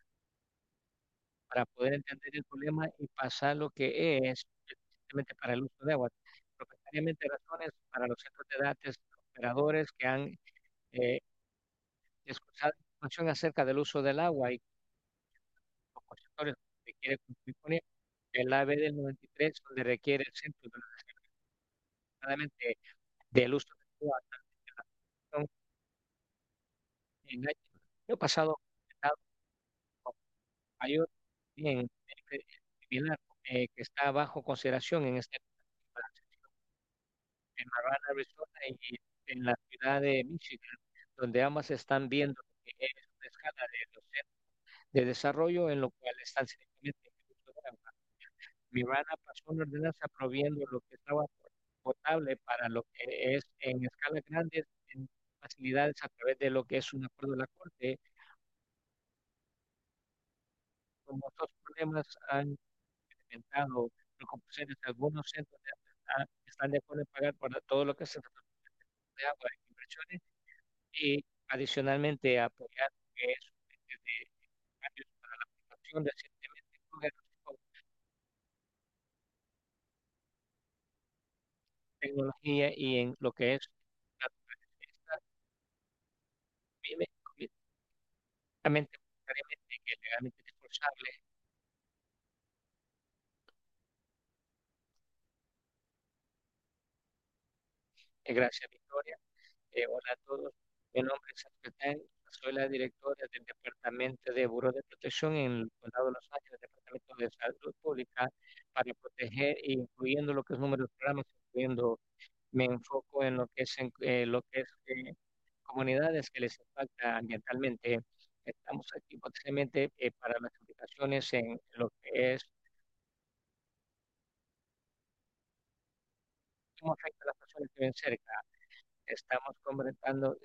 S2: para poder entender el problema y pasar lo que es específicamente para el uso de agua. Propietariamente razones para los centros de datos operadores que han eh, escuchado información acerca del uso del agua y los consultores que quiere cumplir con él. El AB del 93, donde requiere el centro de aproximadamente del uso del agua en el año pasado, estado con mayor bien similar, que está bajo consideración en este en Marana, Arizona y en la ciudad de Michigan, donde ambas están viendo que es una escala de desarrollo en lo cual están seriamente en el uso de agua. Mirana pasó una ordenanza prohibiendo lo que estaba potable para lo que es en escala grande, en facilidades a través de lo que es un acuerdo de la Corte. Como estos problemas han incrementado preocupaciones, algunos centros están de acuerdo en pagar por todo lo que se trata de agua e inversiones y adicionalmente apoyar que es de cambios para la aplicación recientemente con tecnología y en lo que es la completamente voluntariamente que legalmente responsable. Gracias, Victoria. Hola a todos. Mi nombre es Alfred, soy la directora del Departamento de Buró de Protección en el Condado de Los Ángeles, Departamento de Salud Pública, para proteger, incluyendo lo que es número de programas, incluyendo, me enfoco en lo que es, lo que es comunidades que les impacta ambientalmente. Estamos aquí potencialmente para las aplicaciones en lo que es cómo afecta a las personas que viven cerca. Estamos comentando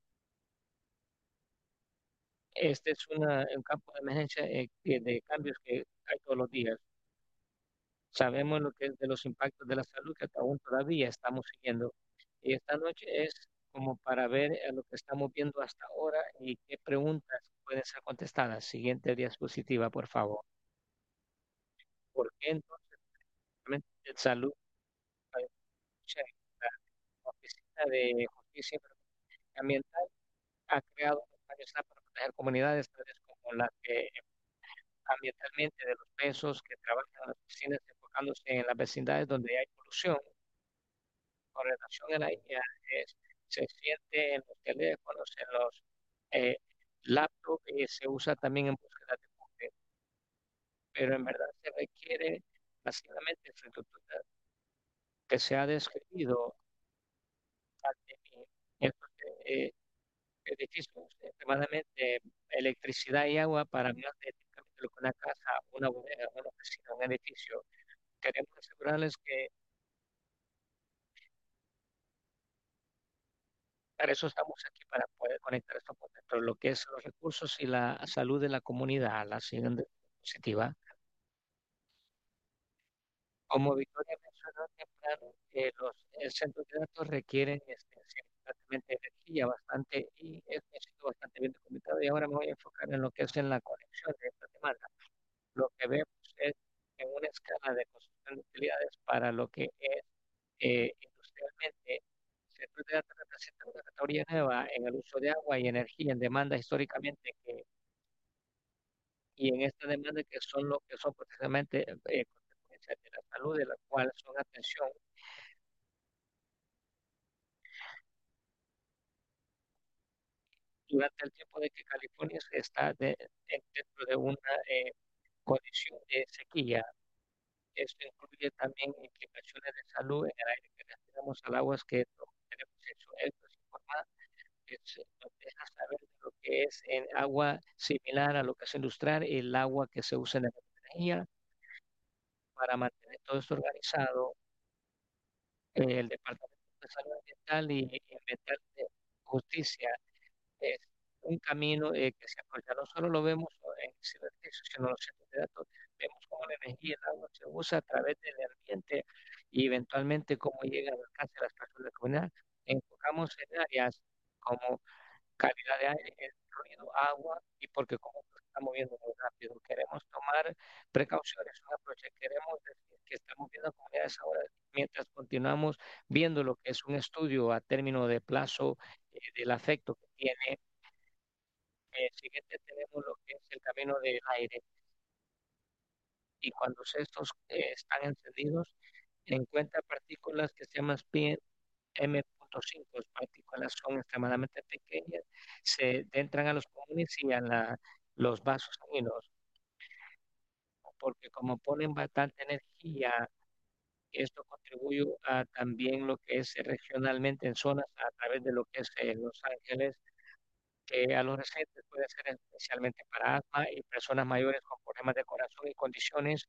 S2: este es un campo de emergencia de cambios que hay todos los días. Sabemos lo que es de los impactos de la salud que aún todavía estamos siguiendo. Y esta noche es como para ver lo que estamos viendo hasta ahora y qué preguntas pueden ser contestadas. Siguiente diapositiva, por favor. ¿Por qué entonces el salud? La Oficina de Justicia Ambiental ha creado un plan para proteger comunidades tales como la que ambientalmente de los pesos que trabajan en las oficinas enfocándose en las vecindades donde hay polución con relación a la IA se siente en los teléfonos, en los eh, laptops y se usa también en búsqueda de Google, pero en verdad se requiere básicamente infraestructura que se ha descrito en estos edificios extremadamente electricidad y agua para más de típicamente lo que una casa, una bodega, una oficina, un edificio. Queremos asegurarles que para eso estamos aquí, para poder conectar esto con dentro, lo que es los recursos y la salud de la comunidad, la siguiente diapositiva. Como Victoria mencionó temprano, los centros de datos requieren significativamente energía bastante y es ha sido bastante bien documentado y ahora me voy a enfocar en lo que es en la conexión de esta demanda. Lo que vemos es en una escala de construcción de utilidades para lo que es industrialmente, centros de datos representan una categoría nueva en el uso de agua y energía en demanda históricamente y en esta demanda que son lo que son precisamente consecuencias de la salud, de la cual son atención durante el tiempo de que California está dentro de una condición de sequía. Esto incluye también implicaciones de salud en el aire que respiramos, al agua que tenemos en suelo, que nos deja saber de lo que es en agua similar a lo que es industrial, el agua que se usa en la energía, para mantener todo esto organizado, el Departamento de Salud Ambiental y Ambiental de Justicia es un camino que se apoya. No solo lo vemos en cibernéticos, sino en los centros de datos. Vemos cómo la energía y el agua se usa a través del ambiente y eventualmente cómo llega al alcance de las personas de la comunidad. Enfocamos en áreas como calidad de aire, el ruido, agua, y porque como esto se está moviendo muy rápido, queremos tomar precauciones, un approach, queremos decir que estamos viendo comunidades ahora, mientras continuamos viendo lo que es un estudio a término de plazo del afecto que tiene. Siguiente tenemos lo que es el camino del aire, y cuando estos están encendidos, encuentra partículas que se llaman PM.5. Las partículas son extremadamente pequeñas, se entran a los pulmones y a los vasos sanguíneos, porque como ponen bastante energía, esto contribuye a también lo que es regionalmente en zonas a través de lo que es Los Ángeles, que a los residentes puede ser especialmente para asma y personas mayores con problemas de corazón y condiciones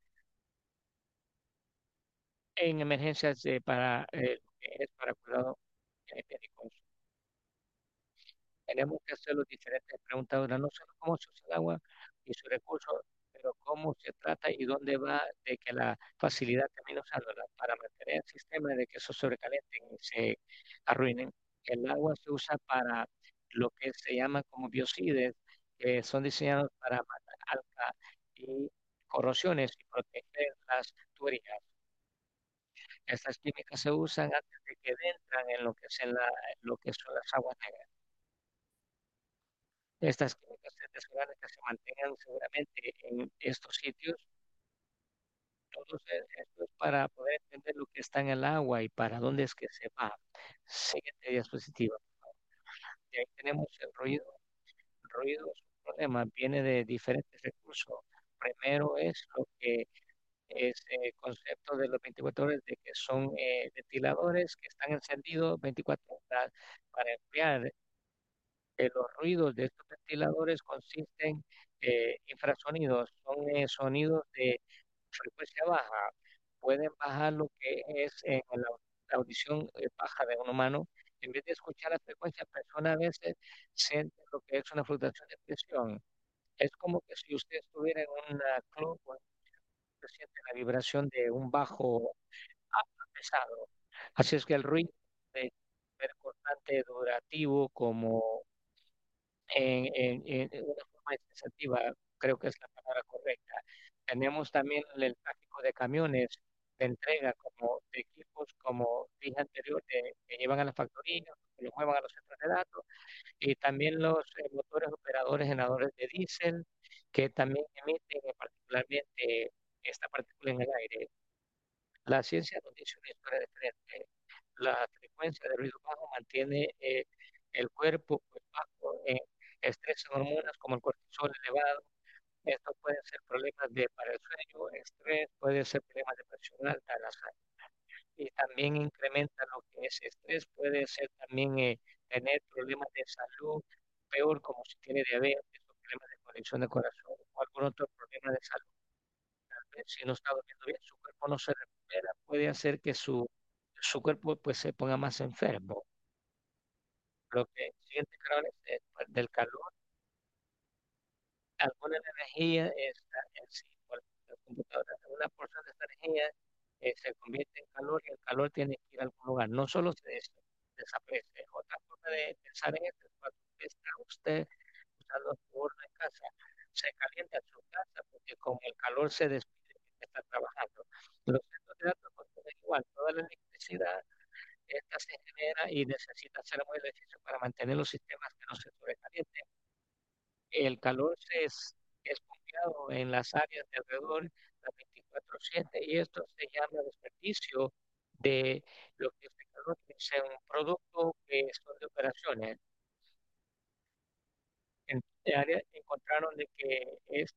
S2: en emergencias para cuidado médicos. Tenemos que hacer los diferentes preguntas ahora, no solo cómo se usa el agua y su recurso, pero cómo se trata y dónde va de que la facilidad termine usándola para mantener el sistema de que eso sobrecalienten y se arruinen. El agua se usa para lo que se llama como biocides, que son diseñados para matar algas y corrosiones y proteger las tuberías. Estas químicas se usan antes de que entran en lo que es lo que son las aguas negras. Estas químicas desodоранtes que se mantengan seguramente en estos sitios. Entonces, esto es para poder entender lo que está en el agua y para dónde es que se va. Siguiente diapositiva. Y ahí tenemos el ruido. El ruido es un problema, viene de diferentes recursos. Primero es lo que es el concepto de los ventiladores, de que son ventiladores que están encendidos 24 horas para enfriar. Los ruidos de estos ventiladores consisten infrasonidos, son sonidos de frecuencia baja. Pueden bajar lo que es en la audición baja de un humano. En vez de escuchar la frecuencia, personas a veces sienten lo que es una fluctuación de presión. Es como que si usted estuviera en una club, pues, se siente la vibración de un bajo pesado. Así es que el ruido de ser constante, durativo, como en una forma sensitiva, creo que es la palabra correcta. Tenemos también el tráfico de camiones de entrega como de equipos, como dije anterior, que llevan a la factoría, que los muevan a los centros de datos, y también los motores operadores generadores de diésel, que también emiten particularmente esta partícula en el aire. La ciencia nos dice una historia diferente. La frecuencia de ruido bajo mantiene el cuerpo pues, bajo en estrés en hormonas como el cortisol elevado. Esto puede ser problemas para el sueño, estrés, puede ser problemas de presión alta en la sangre. Y también incrementa lo que es estrés, puede ser también tener problemas de salud, peor como si tiene diabetes o problemas de conexión de corazón o algún otro problema de salud. Si no está durmiendo bien, su cuerpo no se recupera, puede hacer que su cuerpo pues se ponga más enfermo. Lo que el siguiente canal es del calor, alguna energía en sí, por la computadora, una porción de esta energía se convierte en calor y el calor tiene que ir a algún lugar, no solo desaparece. Otra forma de pensar en esto es cuando está usted usando su horno en casa, se calienta su casa porque como el calor se despide, está trabajando. Los centros de datos funcionan igual, toda la electricidad esta se genera y necesita ser muy ejercicio para mantener los sistemas que no se sobrecalienten. El calor es confiado en las áreas de alrededor las 24/7 y esto se llama desperdicio de lo que es el calor, que es un producto que son de operaciones. En el área encontraron de que es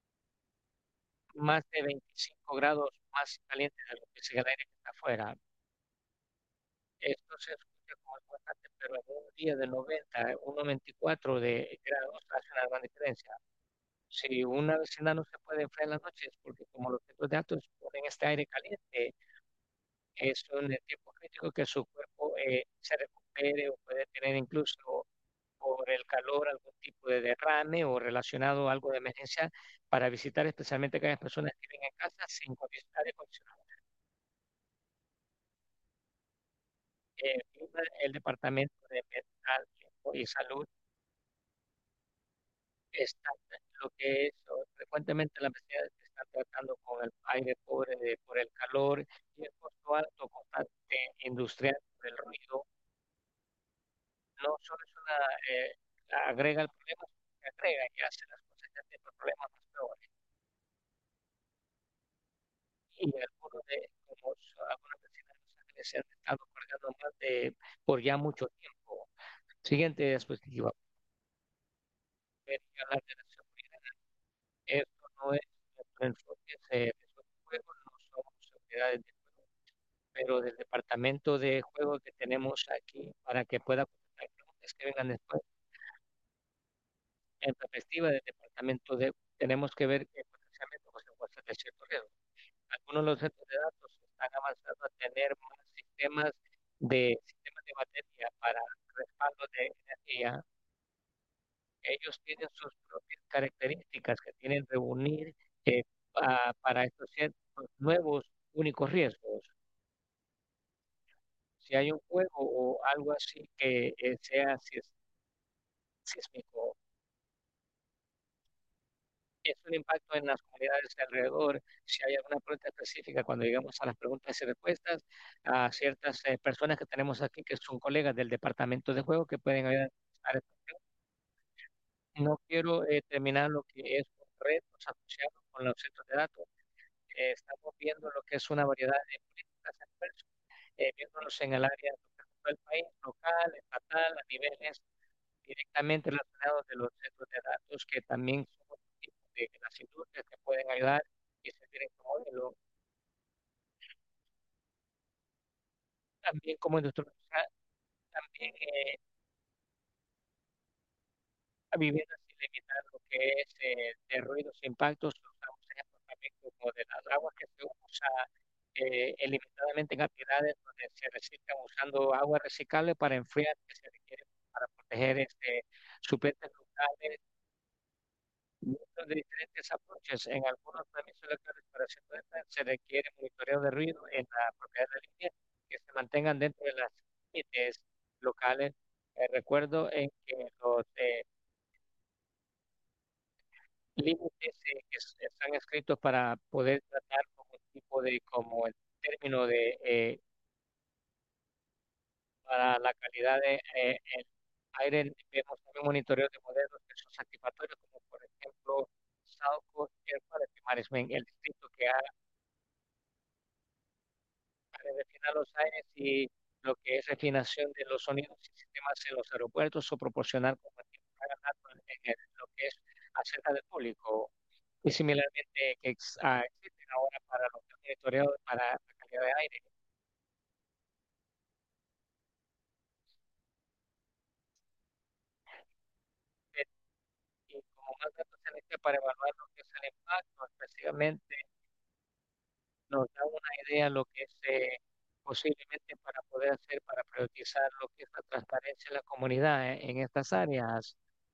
S2: más de 25 grados más caliente de lo que es el aire que está afuera. Esto se escucha como es bastante, pero en un día de 90, 1,24 de grados hace una gran diferencia. Si una vecina no se puede enfriar en las noches, porque como los centros de datos en este aire caliente, es un tiempo crítico que su cuerpo se recupere o puede tener incluso por el calor algún tipo de derrame o relacionado a algo de emergencia para visitar especialmente aquellas personas que viven en casa sin aire acondicionado. El Departamento de Mental y Salud está lo que es frecuentemente las veces están tratando con el aire pobre por el calor y el costo alto constante industrial por el ruido. No solo es una, agrega el problema, sino que agrega y hace las cosas ya tienen problemas más peores. Y algunos de, como algunas vecinas de Los Ángeles se han estado cargando más por ya mucho tiempo. Siguiente diapositiva. Hablar de la seguridad. Esto no es nuestro enfoque de juegos, no somos seguridades de juego, pero del departamento de juego que tenemos aquí para que pueda contestar preguntas que vengan después. En perspectiva del departamento de tenemos que ver que potencialmente pues, se puede hacer cierto riesgo. Algunos de los centros de datos están avanzando a tener más sistemas de batería para respaldo de energía. Ellos tienen sus propias características que tienen que reunir para estos ciertos nuevos únicos riesgos. Si hay un juego o algo así que sea sísmico, es un impacto en las comunidades de alrededor. Si hay alguna pregunta específica, cuando llegamos a las preguntas y respuestas, a ciertas personas que tenemos aquí que son colegas del departamento de juego que pueden ayudar a contestar estas preguntas. No quiero terminar lo que es los retos asociados con los centros de datos. Estamos viendo lo que es una variedad de políticas adversas, viéndonos en el área del país, local, estatal, a niveles directamente relacionados de los centros de datos, que también son otro tipo de las industrias que pueden ayudar y servir como modelo. También como industria, también a viviendas sin limitar lo que es de ruidos e impactos, usamos ejemplos también como de las aguas que se usa limitadamente en actividades donde se reciclan usando agua reciclable para enfriar, que se requiere para proteger suplentes locales, muchos de diferentes approaches. En algunos permisos locales para hacer se requiere monitoreo de ruido en la propiedad de la línea que se mantengan dentro de las límites locales. Recuerdo en que los límites están escritos para poder tratar como un tipo de, como el término de, para la calidad de el aire, vemos también monitoreo de modelos que son satisfactorios, como por ejemplo South Coast Air Quality Management, el distrito que ha para refinar los aires y lo que es refinación de los sonidos y sistemas en los aeropuertos o proporcionar como lo que es acerca del público. Y similarmente que existen ahora para los monitoreos para la calidad de aire. Eh, Y como más datos se necesita para evaluar lo que es el impacto, específicamente nos da una idea de lo que es posiblemente para poder hacer, para priorizar lo que es la transparencia en la comunidad en estas áreas.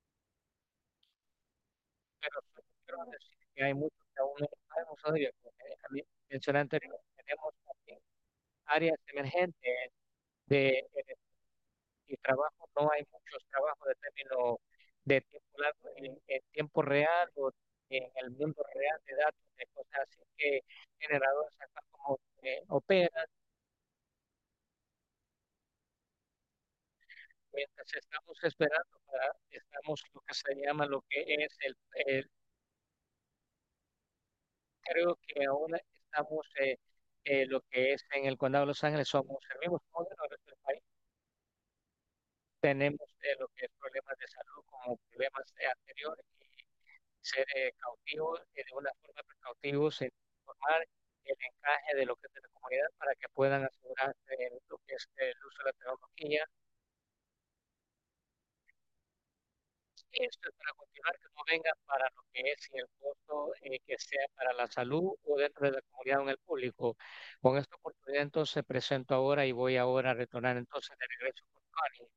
S2: Pero quiero decir que hay muchos que aún no sabemos todavía, como mencioné anteriormente, tenemos también áreas emergentes de y trabajo, no hay muchos trabajos de término de tiempo largo en tiempo real o en el mundo real de datos, de cosas así que generadores acá como operan, mientras estamos esperando estamos lo que se llama lo que es creo que aún estamos lo que es en el condado de Los Ángeles, somos el mismo modelo del resto del país. Tenemos lo que es problemas de salud como problemas anteriores ser cautivos, de una forma precautivos en formar el encaje de lo que es de la comunidad para que puedan asegurarse lo que es el uso de la tecnología. Esto es para continuar, que no venga para lo que es y el costo que sea para la salud o dentro de la comunidad o en el público. Con esta oportunidad entonces presento ahora y voy ahora a retornar entonces de regreso con Connie.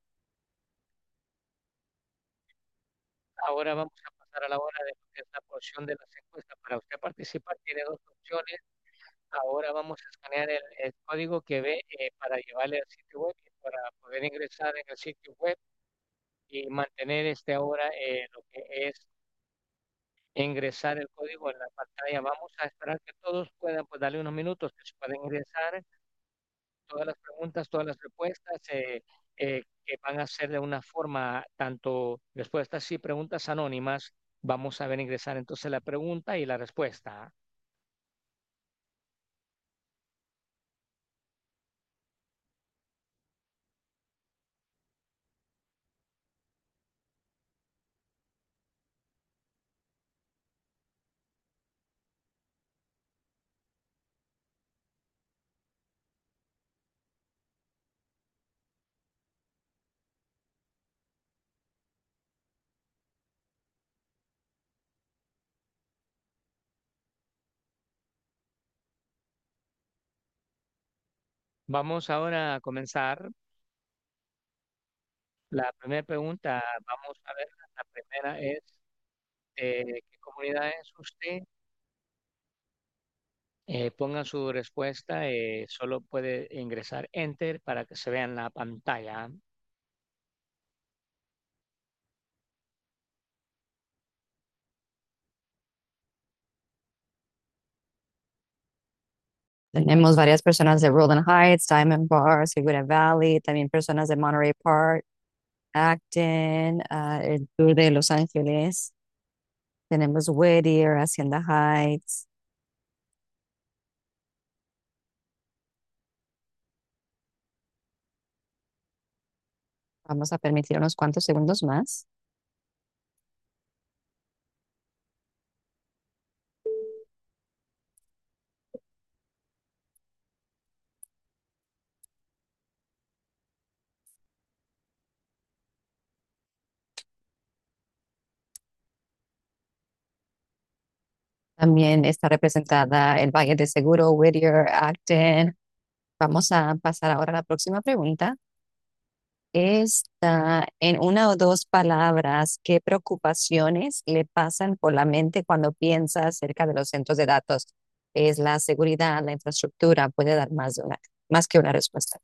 S2: Ahora vamos a pasar a la hora de lo que es la porción de las encuestas. Para usted participar tiene dos opciones. Ahora vamos a escanear el código que ve para llevarle al sitio web y para poder ingresar en el sitio web y mantener ahora lo que es ingresar el código en la pantalla. Vamos a esperar que todos puedan, pues darle unos minutos que se pueden ingresar todas las preguntas, todas las respuestas que van a ser de una forma, tanto respuestas y preguntas anónimas. Vamos a ver ingresar entonces la pregunta y la respuesta. Vamos ahora a comenzar. La primera pregunta, vamos a ver, la primera es, ¿qué comunidad es usted? Ponga su respuesta, solo puede ingresar Enter para que se vea en la pantalla.
S1: Tenemos varias personas de Rolling Heights, Diamond Bar, Segura Valley, también personas de Monterey Park, Acton, el sur de Los Ángeles. Tenemos Whittier, Hacienda Heights. Vamos a permitir unos cuantos segundos más. También está representada el Valle de Seguro, Whittier, Acton. Vamos a pasar ahora a la próxima pregunta. Está en una o dos palabras, ¿qué preocupaciones le pasan por la mente cuando piensa acerca de los centros de datos? Es la seguridad, la infraestructura, puede dar más de una, más que una respuesta.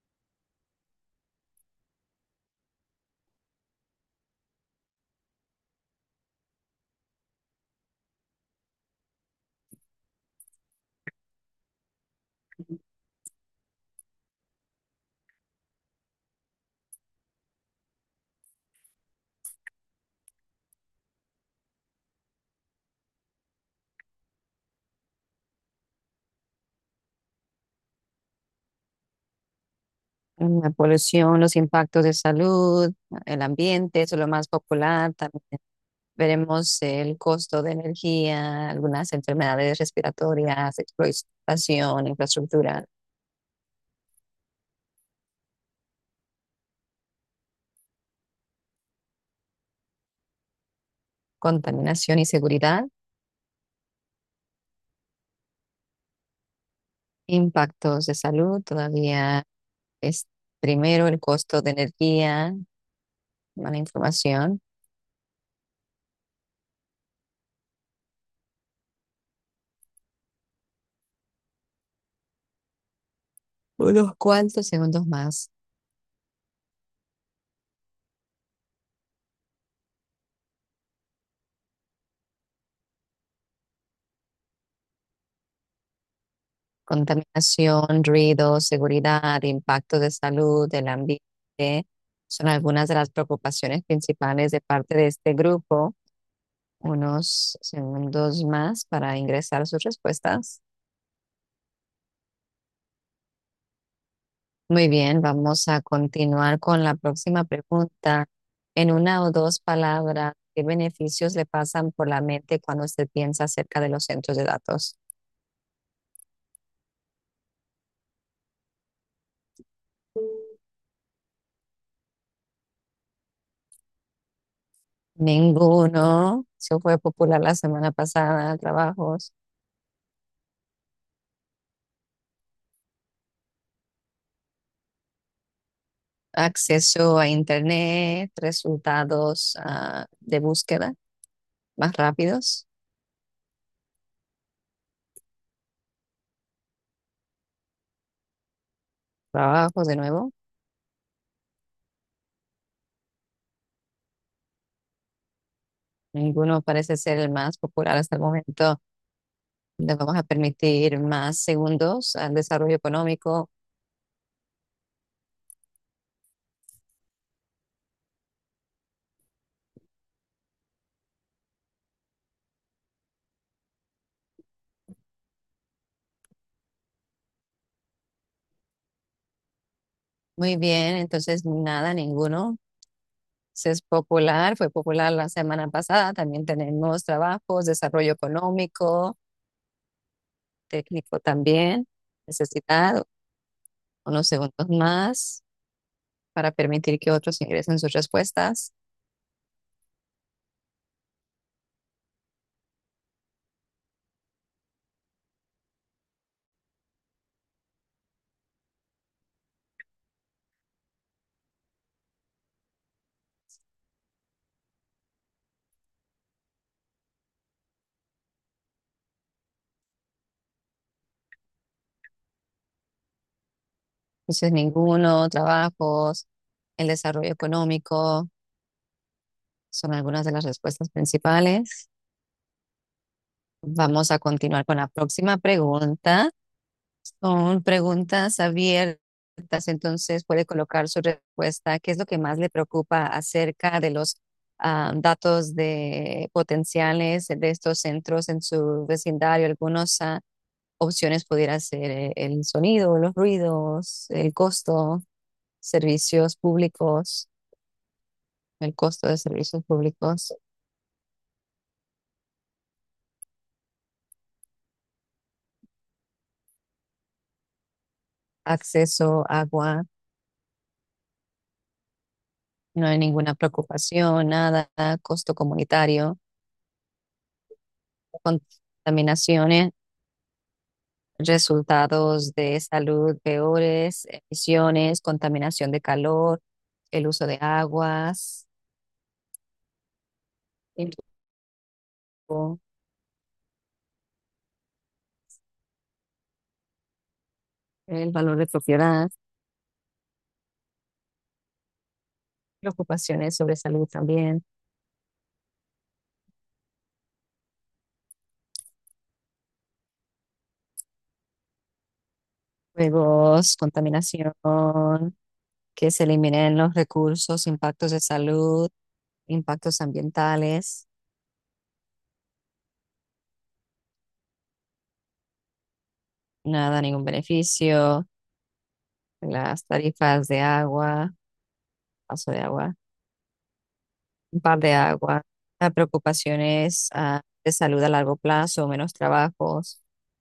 S1: La polución, los impactos de salud, el ambiente, eso es lo más popular. También veremos el costo de energía, algunas enfermedades respiratorias, explotación, infraestructura, contaminación y seguridad, impactos de salud. Todavía es primero el costo de energía, mala información. Unos cuantos segundos más. Contaminación, ruido, seguridad, impacto de salud, del ambiente, son algunas de las preocupaciones principales de parte de este grupo. Unos segundos más para ingresar sus respuestas. Muy bien, vamos a continuar con la próxima pregunta. En una o dos palabras, ¿qué beneficios le pasan por la mente cuando usted piensa acerca de los centros de datos? Ninguno. Eso fue popular la semana pasada, trabajos, acceso a internet, resultados de búsqueda más rápidos, trabajos de nuevo. Ninguno parece ser el más popular hasta el momento. Le vamos a permitir más segundos al desarrollo económico. Muy bien, entonces nada, ninguno. Se es popular, fue popular la semana pasada. También tenemos trabajos, desarrollo económico, técnico también. Necesidad unos segundos más para permitir que otros ingresen sus respuestas. Entonces, ninguno, trabajos, el desarrollo económico son algunas de las respuestas principales. Vamos a continuar con la próxima pregunta. Son preguntas abiertas, entonces puede colocar su respuesta. ¿Qué es lo que más le preocupa acerca de los datos de potenciales de estos centros en su vecindario? Algunas opciones pudiera ser el sonido, los ruidos, el costo, servicios públicos, el costo de servicios públicos, acceso, agua, no hay ninguna preocupación, nada, costo comunitario, contaminaciones, resultados de salud peores, emisiones, contaminación de calor, el uso de aguas, el valor de propiedad, preocupaciones sobre salud también, juegos, contaminación, que se eliminen los recursos, impactos de salud, impactos ambientales, nada, ningún beneficio, las tarifas de agua, paso de agua, un par de agua, las preocupaciones de salud a largo plazo, menos trabajos,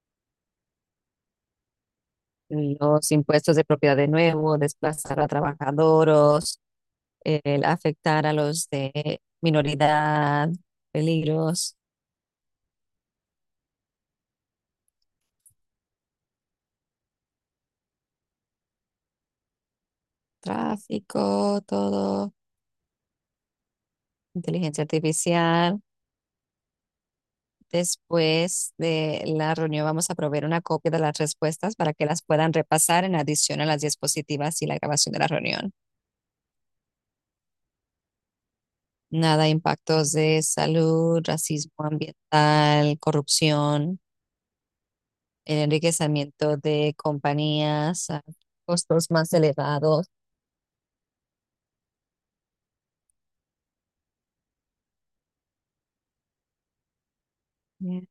S1: los impuestos de propiedad de nuevo, desplazar a trabajadores, el afectar a los de minoridad, peligros, tráfico, todo, inteligencia artificial. Después de la reunión vamos a proveer una copia de las respuestas para que las puedan repasar en adición a las diapositivas y la grabación de la reunión. Nada, impactos de salud, racismo ambiental, corrupción, el enriquecimiento de compañías, costos más elevados. Bien.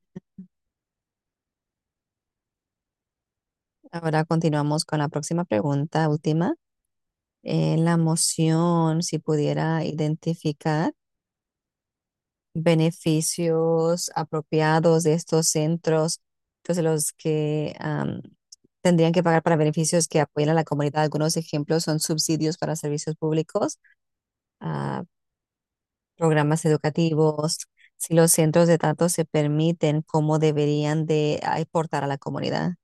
S1: Ahora continuamos con la próxima pregunta, última. La moción, si pudiera identificar beneficios apropiados de estos centros, entonces los que tendrían que pagar para beneficios que apoyen a la comunidad. Algunos ejemplos son subsidios para servicios públicos, ah, programas educativos, si los centros de datos se permiten, cómo deberían de aportar a la comunidad.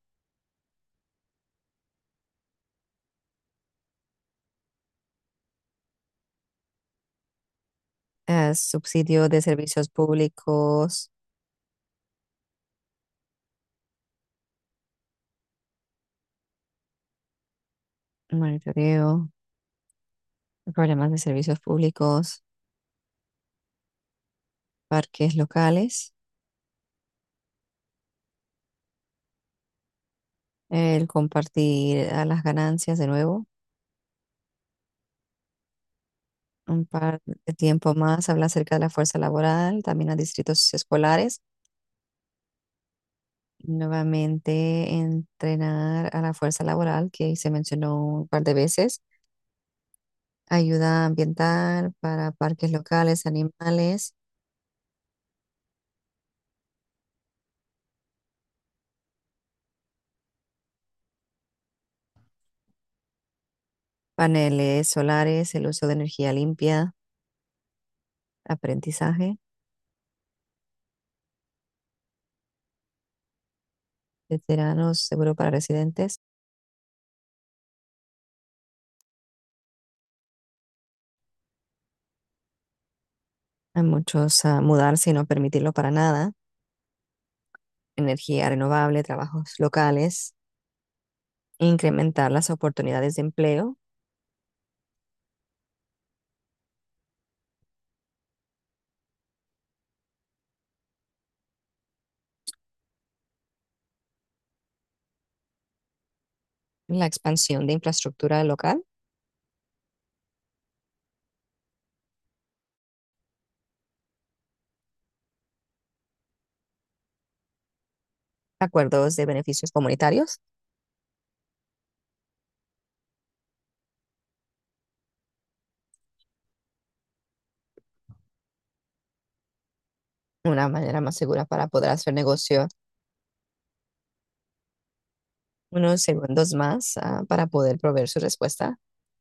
S1: Subsidio de servicios públicos, monitoreo, programas de servicios públicos, parques locales, el compartir a las ganancias de nuevo, un par de tiempo más, habla acerca de la fuerza laboral, también a distritos escolares. Nuevamente, entrenar a la fuerza laboral, que se mencionó un par de veces. Ayuda ambiental para parques locales, animales, paneles solares, el uso de energía limpia, aprendizaje, veteranos, seguro para residentes. A muchos mudarse y no permitirlo para nada. Energía renovable, trabajos locales, incrementar las oportunidades de empleo, la expansión de infraestructura local, acuerdos de beneficios comunitarios, una manera más segura para poder hacer negocio. Unos segundos más para poder proveer su respuesta.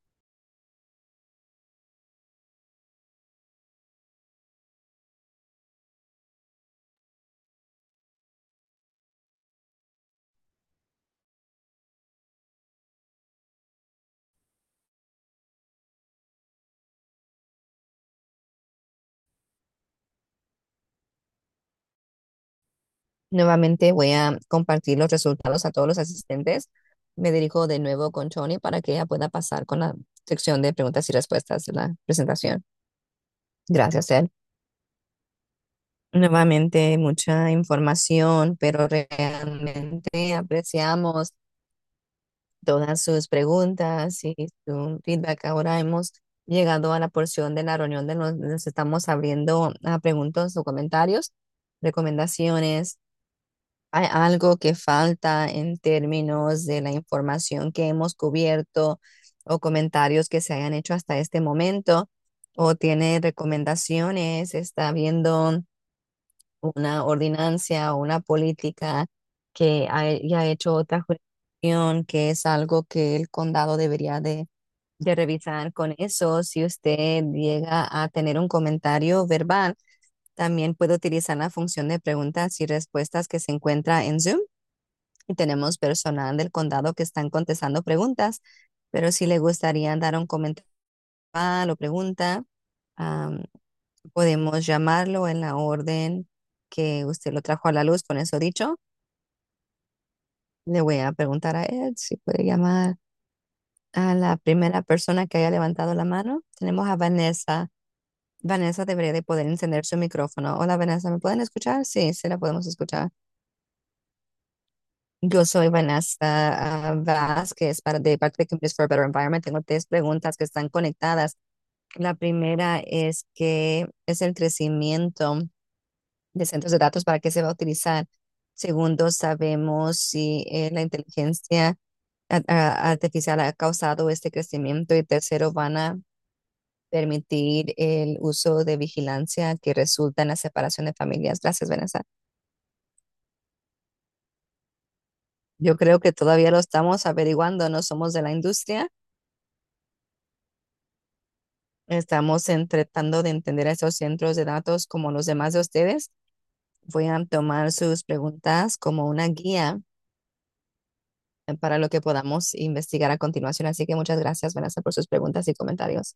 S1: Nuevamente voy a compartir los resultados a todos los asistentes. Me dirijo de nuevo con Tony para que ella pueda pasar con la sección de preguntas y respuestas de la presentación. Gracias, Ed. Nuevamente mucha información, pero realmente apreciamos todas sus preguntas y su feedback. Ahora hemos llegado a la porción de la reunión de nos estamos abriendo a preguntas o comentarios, recomendaciones. ¿Hay algo que falta en términos de la información que hemos cubierto o comentarios que se hayan hecho hasta este momento? ¿O tiene recomendaciones? ¿Está viendo una ordinancia o una política que haya hecho otra jurisdicción, que es algo que el condado debería de revisar con eso? Si usted llega a tener un comentario verbal, también puede utilizar la función de preguntas y respuestas que se encuentra en Zoom. Y tenemos personal del condado que están contestando preguntas, pero si le gustaría dar un comentario o pregunta, am, podemos llamarlo en la orden que usted lo trajo a la luz. Con eso dicho, le voy a preguntar a él si puede llamar a la primera persona que haya levantado la mano. Tenemos a Vanessa. Vanessa debería de poder encender su micrófono. Hola, Vanessa, ¿me pueden escuchar? Sí, sí la podemos escuchar. Yo soy Vanessa Vázquez de parte de Communities for a Better Environment. Tengo tres preguntas que están conectadas. La primera es que es el crecimiento de centros de datos, ¿para qué se va a utilizar? Segundo, sabemos si la inteligencia artificial ha causado este crecimiento. Y tercero, van a permitir el uso de vigilancia que resulta en la separación de familias. Gracias, Vanessa. Yo creo que todavía lo estamos averiguando, no somos de la industria. Estamos tratando de entender a esos centros de datos como los demás de ustedes. Voy a tomar sus preguntas como una guía para lo que podamos investigar a continuación. Así que muchas gracias, Vanessa, por sus preguntas y comentarios.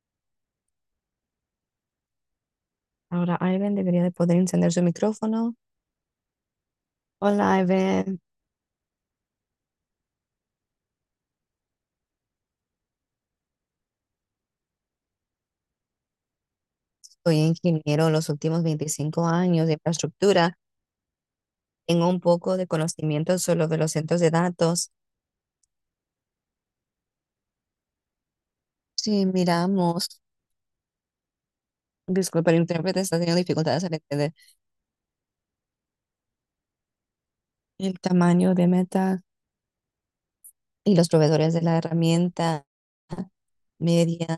S1: Ahora, Ivan debería de poder encender su micrófono. Hola, Ivan. Soy ingeniero los últimos 25 años de infraestructura. Tengo un poco de conocimiento sobre los centros de datos. Si miramos, disculpa, el intérprete está teniendo dificultades al entender el tamaño de Meta y los proveedores de la herramienta media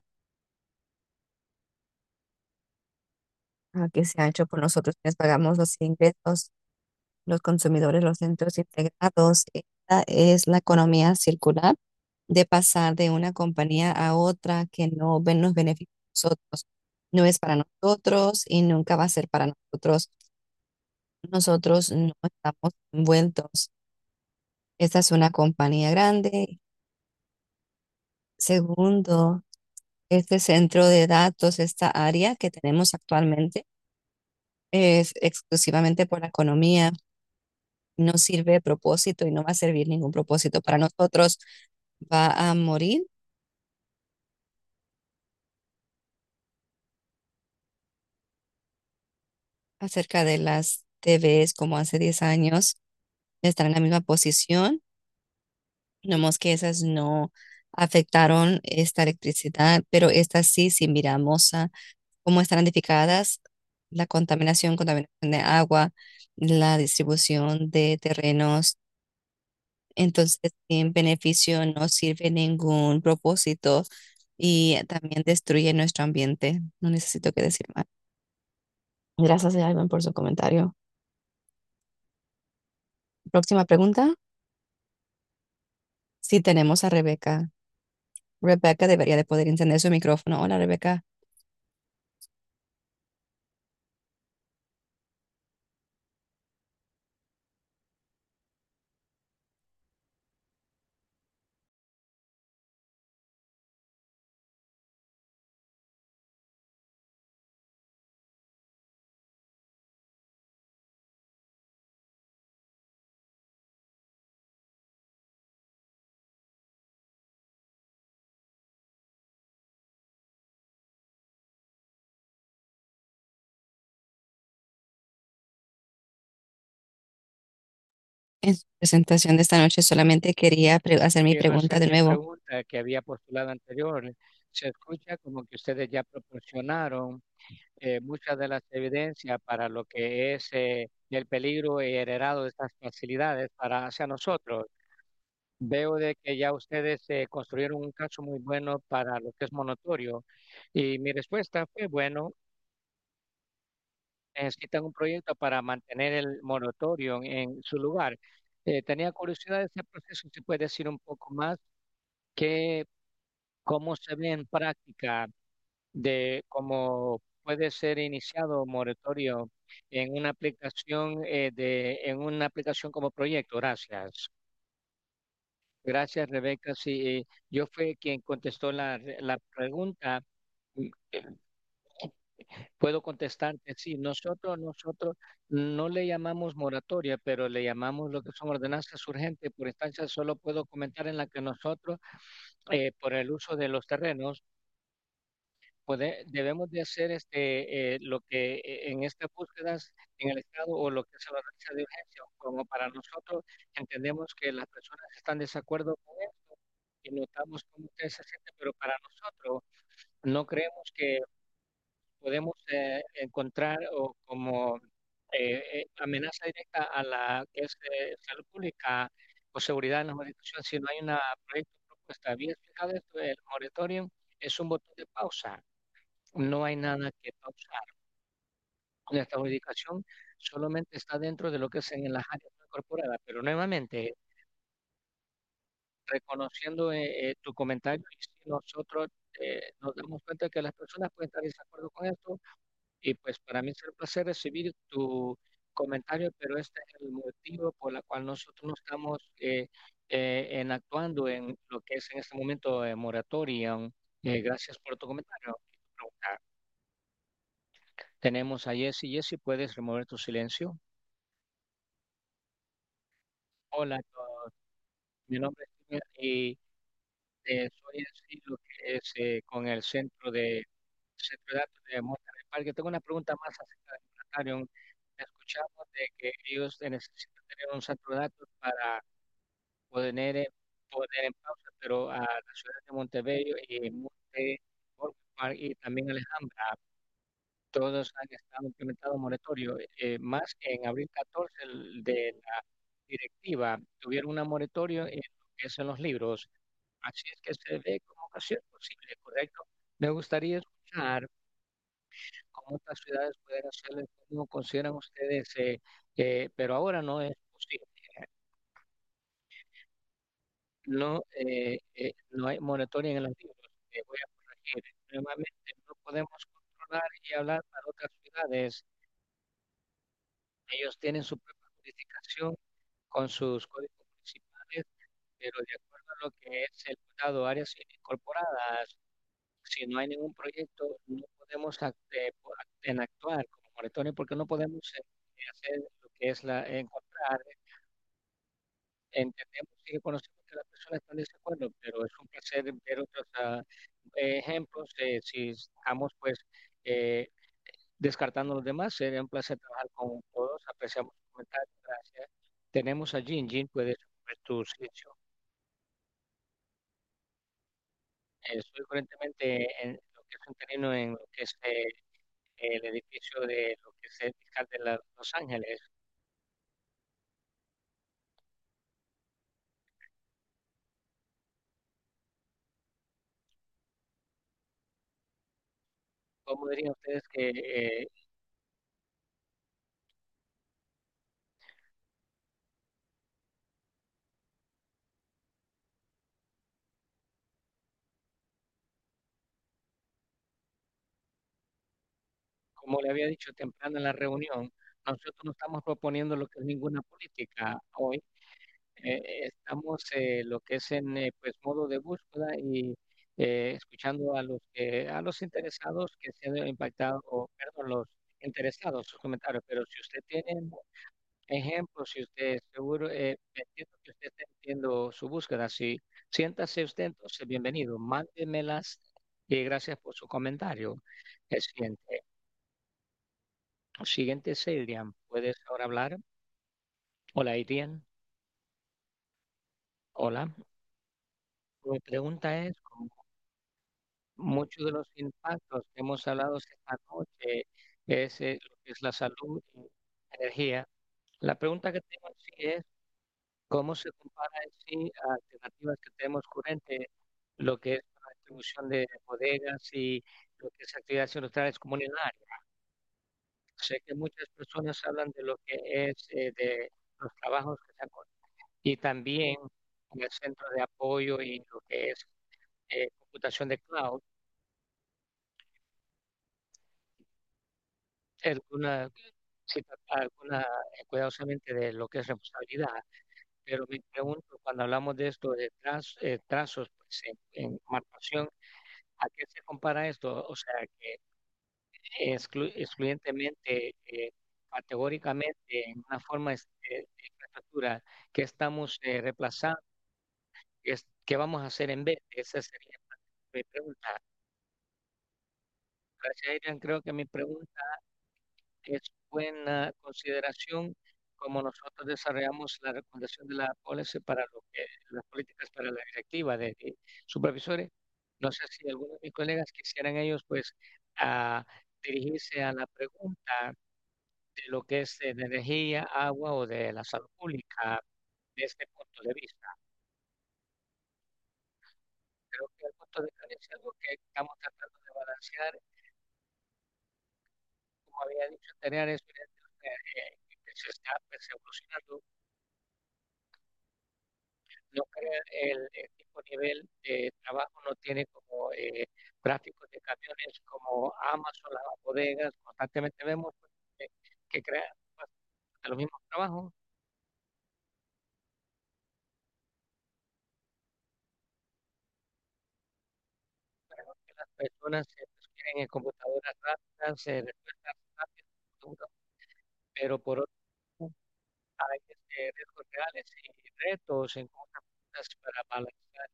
S1: que se ha hecho por nosotros, quienes pagamos los ingresos, los consumidores, los centros integrados. Esta es la economía circular de pasar de una compañía a otra que no nos beneficia a nosotros. No es para nosotros y nunca va a ser para nosotros. Nosotros no estamos envueltos. Esta es una compañía grande. Segundo, este centro de datos, esta área que tenemos actualmente, es exclusivamente por la economía. No sirve de propósito y no va a servir ningún propósito para nosotros. Va a morir acerca de las TVs como hace 10 años. Están en la misma posición. Vemos que esas no afectaron esta electricidad, pero estas sí, si miramos a cómo están identificadas, la contaminación de agua, la distribución de terrenos. Entonces, en beneficio no sirve ningún propósito y también destruye nuestro ambiente. No necesito que decir más. Gracias, Ivan, por su comentario. Próxima pregunta. Sí, tenemos a Rebeca. Rebeca debería de poder encender su micrófono. Hola, Rebeca. En su presentación de esta noche solamente quería hacer mi
S2: Y
S1: pregunta de
S2: resuelve mi
S1: nuevo.
S2: pregunta que había postulado anterior. Se escucha como que ustedes ya proporcionaron muchas de las evidencias para lo que es el peligro heredado de estas facilidades para hacia nosotros. Veo de que ya ustedes construyeron un caso muy bueno para lo que es monitorio y mi respuesta fue, bueno, necesitan un proyecto para mantener el moratorio en su lugar. Tenía curiosidad de ese proceso, si puede decir un poco más, que cómo se ve en práctica de cómo puede ser iniciado moratorio en una aplicación en una aplicación como proyecto. Gracias. Gracias, Rebeca. Sí, yo fui quien contestó la pregunta. Mm, eh, Puedo contestarte, sí, nosotros no le llamamos moratoria, pero le llamamos lo que son ordenanzas urgentes por instancia. Solo puedo comentar en la que nosotros, por el uso de los terrenos, debemos de hacer lo que en estas búsquedas en el Estado o lo que se la ordenanza de urgencia, como para nosotros entendemos que las personas están de desacuerdo con esto y notamos cómo ustedes se sienten, pero para nosotros no creemos que podemos encontrar o como amenaza directa a la que es salud pública o seguridad en la jurisdicción si no hay una proyecto propuesta. Bien explicado esto, el moratorio es un botón de pausa, no hay nada que pausar. Nuestra jurisdicción solamente está dentro de lo que es en las áreas no incorporadas, pero nuevamente, reconociendo tu comentario, y sí, nosotros nos damos cuenta que las personas pueden estar en desacuerdo con esto y pues para mí es un placer recibir tu comentario, pero este es el motivo por el cual nosotros no estamos en actuando en lo que es en este momento moratoria. Gracias por tu comentario. Tenemos a Jesse. Jesse, ¿puedes remover tu silencio? Hola a todos, mi nombre es Jimmy y soy en sí lo que es con el centro de datos de Monterrey Park. Tengo una pregunta más acerca del planetario. Escuchamos de que ellos necesitan tener un centro de datos para poner, poner en pausa, pero a la ciudad de Montebello y Park y también Alejandra, todos han estado implementado moratorio. Más en abril 14 de la directiva tuvieron una moratorio en lo que es en los libros. Así es que se ve como ocasión posible, ¿correcto? Me gustaría escuchar cómo otras ciudades pueden hacerlo, y cómo consideran ustedes, pero ahora no es posible. No hay moratoria en los libros. Voy a corregir. Nuevamente, no podemos controlar y hablar para otras ciudades. Ellos tienen su propia jurisdicción con sus códigos municipales, pero de acuerdo a lo que es el cuidado áreas incorporadas, si no hay ningún proyecto, no podemos en actuar como moratorio porque no podemos hacer lo que es encontrar. Entendemos y reconocemos que las personas están de desacuerdo, pero es un placer ver otros ejemplos. Si estamos pues eh, descartando los demás, sería un placer trabajar con todos. Apreciamos su comentario. Gracias. Tenemos a Jean. Jean, puedes ver tu silencio. Estoy corrientemente en lo que es un terreno en lo que es el edificio de lo que es el fiscal de Los Ángeles. ¿Cómo dirían ustedes que como le había dicho temprano en la reunión, nosotros no estamos proponiendo lo que es ninguna política hoy. Estamos lo que es en pues modo de búsqueda y escuchando a los interesados que se han impactado, o perdón, los interesados sus comentarios. Pero si usted tiene ejemplos, si usted seguro, entiendo que usted está haciendo su búsqueda, si siéntase usted, entonces bienvenido, mándemelas y gracias por su comentario. El siguiente. Siguiente es Adrian. ¿Puedes ahora hablar? Hola, Adrian. Hola. Mi pregunta es, como muchos de los impactos que hemos hablado esta noche es lo que es la salud y energía. La pregunta que tengo en sí es, ¿cómo se compara en sí a alternativas que tenemos currente, lo que es la distribución de bodegas y lo que es actividades industriales comunitarias? Sé que muchas personas hablan de lo que es de los trabajos que se han y también en el centro de apoyo y lo que es computación de cloud, alguna, alguna cuidadosamente de lo que es responsabilidad, pero me pregunto, cuando hablamos de esto de trazos pues, en marcación, ¿a qué se compara esto? O sea, que excluyentemente, categóricamente, en una forma de infraestructura que estamos reemplazando, ¿qué vamos a hacer en vez? Esa sería mi pregunta. Gracias, Adrián. Creo que mi pregunta es buena consideración como nosotros desarrollamos la recomendación de la policy para lo que las políticas para la directiva de supervisores. No sé si algunos de mis colegas quisieran ellos pues a dirigirse a la pregunta de lo que es de energía, agua o de la salud pública de este punto de vista. Creo que el punto de vista es algo que estamos tratando de balancear, como había dicho, tener eso que se está pues, evolucionando. no crea el tipo nivel de trabajo, no tiene como tráficos de camiones como Amazon, las bodegas, constantemente vemos pues, que crean pues, los mismos trabajos, pero que las personas pues, quieren computadoras rápidas, respuestas rápidas, pero por otro lado, hay riesgos reales y retos en cosas para balancear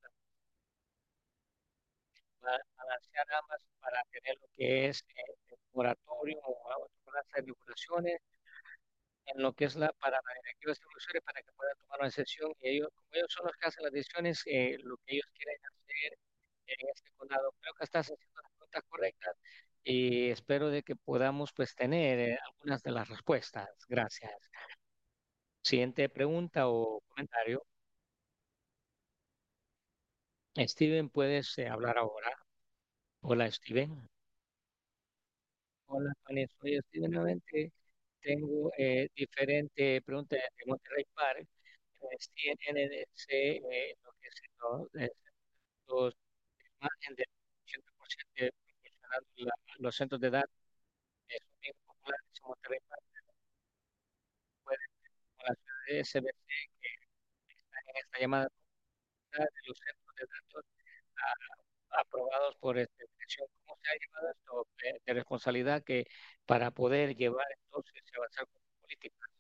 S2: balancear ambas para tener lo que es el moratorio o otras regulaciones en lo que es para la directiva de distribuidores para que puedan tomar una decisión y ellos, como ellos son los que hacen las decisiones, lo que ellos quieren hacer en este condado. Creo que estás haciendo las preguntas correctas y espero de que podamos pues tener algunas de las respuestas. Gracias. Siguiente pregunta o comentario. Steven, puedes hablar ahora. Hola, Steven. Hola, Fanny. Soy Steven nuevamente. Tengo diferentes preguntas de Monterrey Park. NDC, lo que es los margen del 80% proporcionando los centros de datos son bien populares en Monterrey Park, puede, con la ciudad de SBC, que están en esta llamada comunidad de los centros de datos aprobados por esta dirección. ¿Cómo se ha llevado esto de responsabilidad que para poder llevar entonces y avanzar con políticas?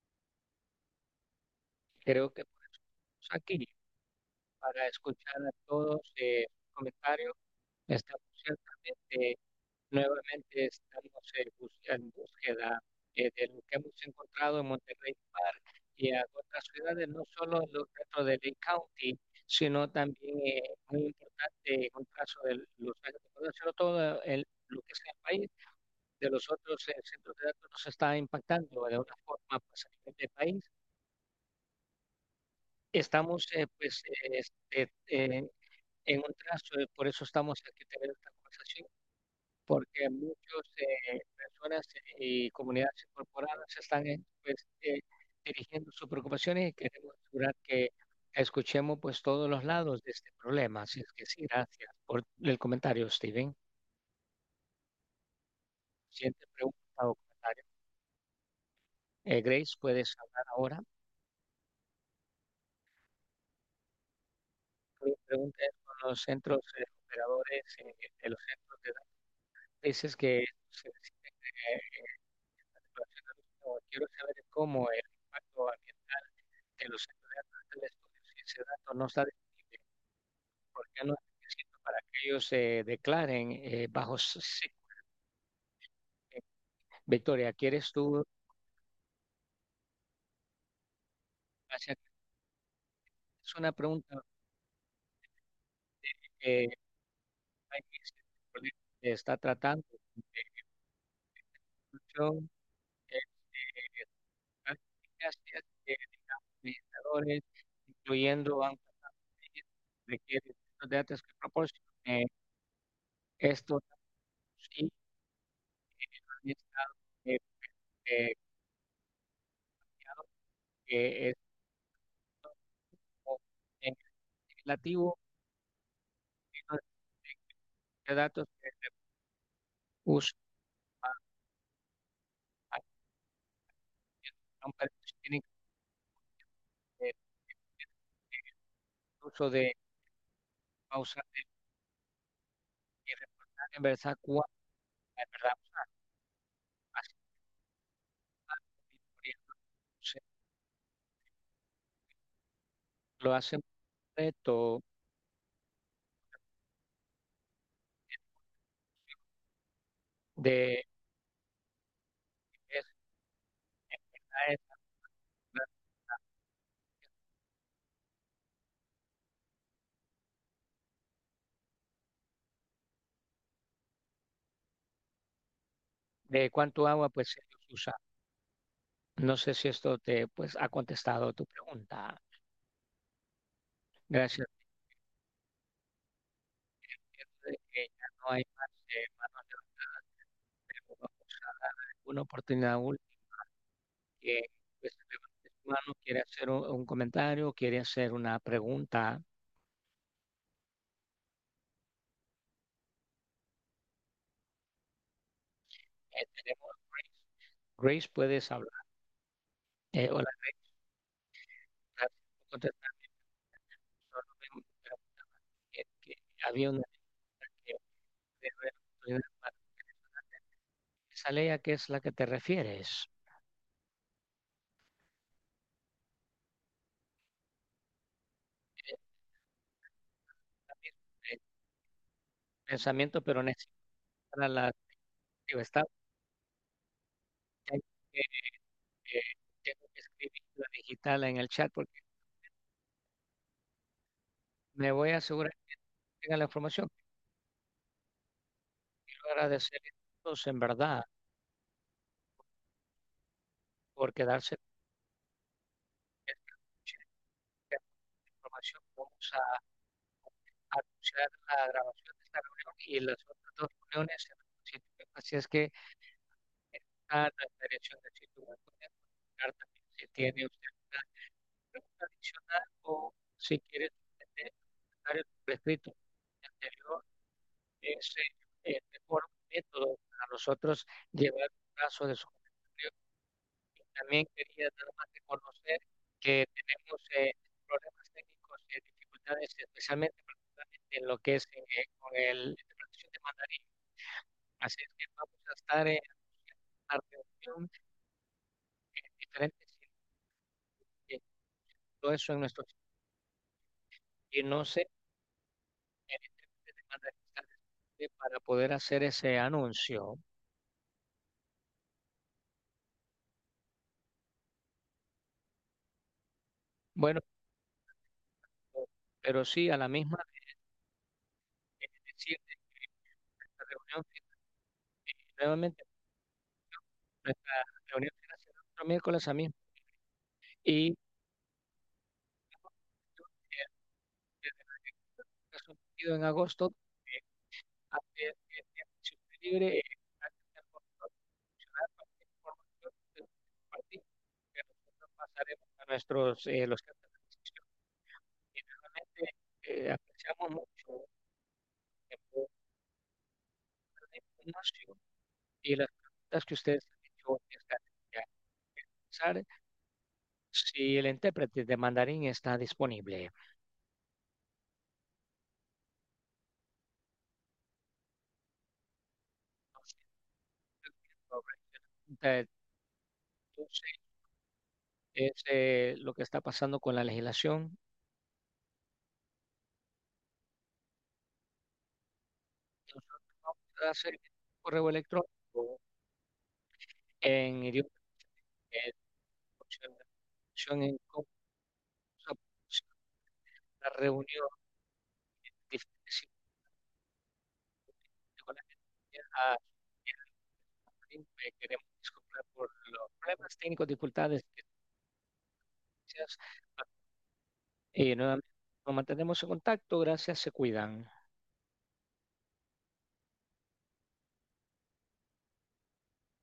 S2: Creo que por eso estamos aquí, para escuchar a todos sus comentarios. Estamos ciertamente nuevamente estamos en búsqueda de lo que hemos encontrado en Monterrey Park y en otras ciudades, no solo dentro de Lake County, sino también muy importante en un caso de los años de poder, sino todo lo que es el país, de los otros centros de datos nos está impactando de una forma pues, a nivel de país. Estamos pues en un trazo, por eso estamos aquí teniendo esta conversación porque muchas personas y comunidades incorporadas están pues, dirigiendo sus preocupaciones y queremos asegurar que escuchemos pues todos los lados de este problema. Así es que sí, gracias por el comentario, Steven. Siguiente pregunta o comentario. Grace, puedes hablar ahora. Mi pregunta es con los centros operadores de los centros de datos. Dices que se necesita regulación de uso. Quiero saber cómo el impacto ambiental de los centros de datos del estudio, si ese dato no está disponible, ¿por qué no es requisito para que ellos se declaren bajo Victoria, ¿quieres tú? Gracias. Es una pregunta que hay que está tratando de inclusión, eficacia de administradores, incluyendo bancos requiere de datos que proporcionen estos y han estado eh, que es como en el legislativo de datos que se usan para tienen el uso de pausar y reportar en verdad cuál es verdad usar. Así se lo hacen reto de es, es de cuánto agua pues ellos usan. No sé si esto te pues ha contestado tu pregunta. Gracias. Entiendo de que ya no hay más manos levantadas, pero vamos a dar una oportunidad última que pues, levantes hermano quiere hacer un comentario, quiere hacer una pregunta. Tenemos Grace. Grace, puedes hablar. Hola, Grace. Gracias por contestar. Solo me preguntaba que había una que debe haber oportunidad para esa ley, ¿a qué es la que te refieres? También, pensamiento, pero necesito para la digo, está tengo que, eh, tengo que escribir la digital en el chat porque me voy a asegurar que tenga la información. Quiero agradecer a todos en verdad por quedarse esta información. Vamos a anunciar la grabación de esta reunión y las otras dos reuniones en el sitio web. Así es que está nuestra dirección de sitio web. Puede contactar también si tiene usted alguna pregunta adicional o si quiere tener comentarios por escrito anterior. Es el mejor método para nosotros llevar un caso de su comentario. Y también quería dar más de conocer que tenemos problemas técnicos y dificultades, especialmente particularmente en lo que es con el interpretación de mandarín. Así es que vamos a estar en una reunión en diferentes sitios, todo eso en nuestro sitio. Y no sé, el intérprete de mandarín está disponible para poder hacer ese anuncio. Bueno, pero sí a la misma vez decir que esta reunión nuevamente nuestra reunión será el otro miércoles a mí. Y sometido en agosto, antes que sea libre, antes de funcionar cualquier información de compartir, que nosotros pasaremos a nuestros, los que hacen la decisión. Y realmente apreciamos mucho el la información y las preguntas que ustedes han hecho en esta actividad. Pensar si el intérprete de mandarín está disponible. Entonces, es lo que está pasando con la legislación. Nosotros vamos a hacer un correo electrónico en idioma de opción en cómo se funciona la reunión en diferentes sitios con la gente. Queremos disculpar por los problemas técnicos, dificultades que y nuevamente nos mantenemos en contacto. Gracias, se cuidan.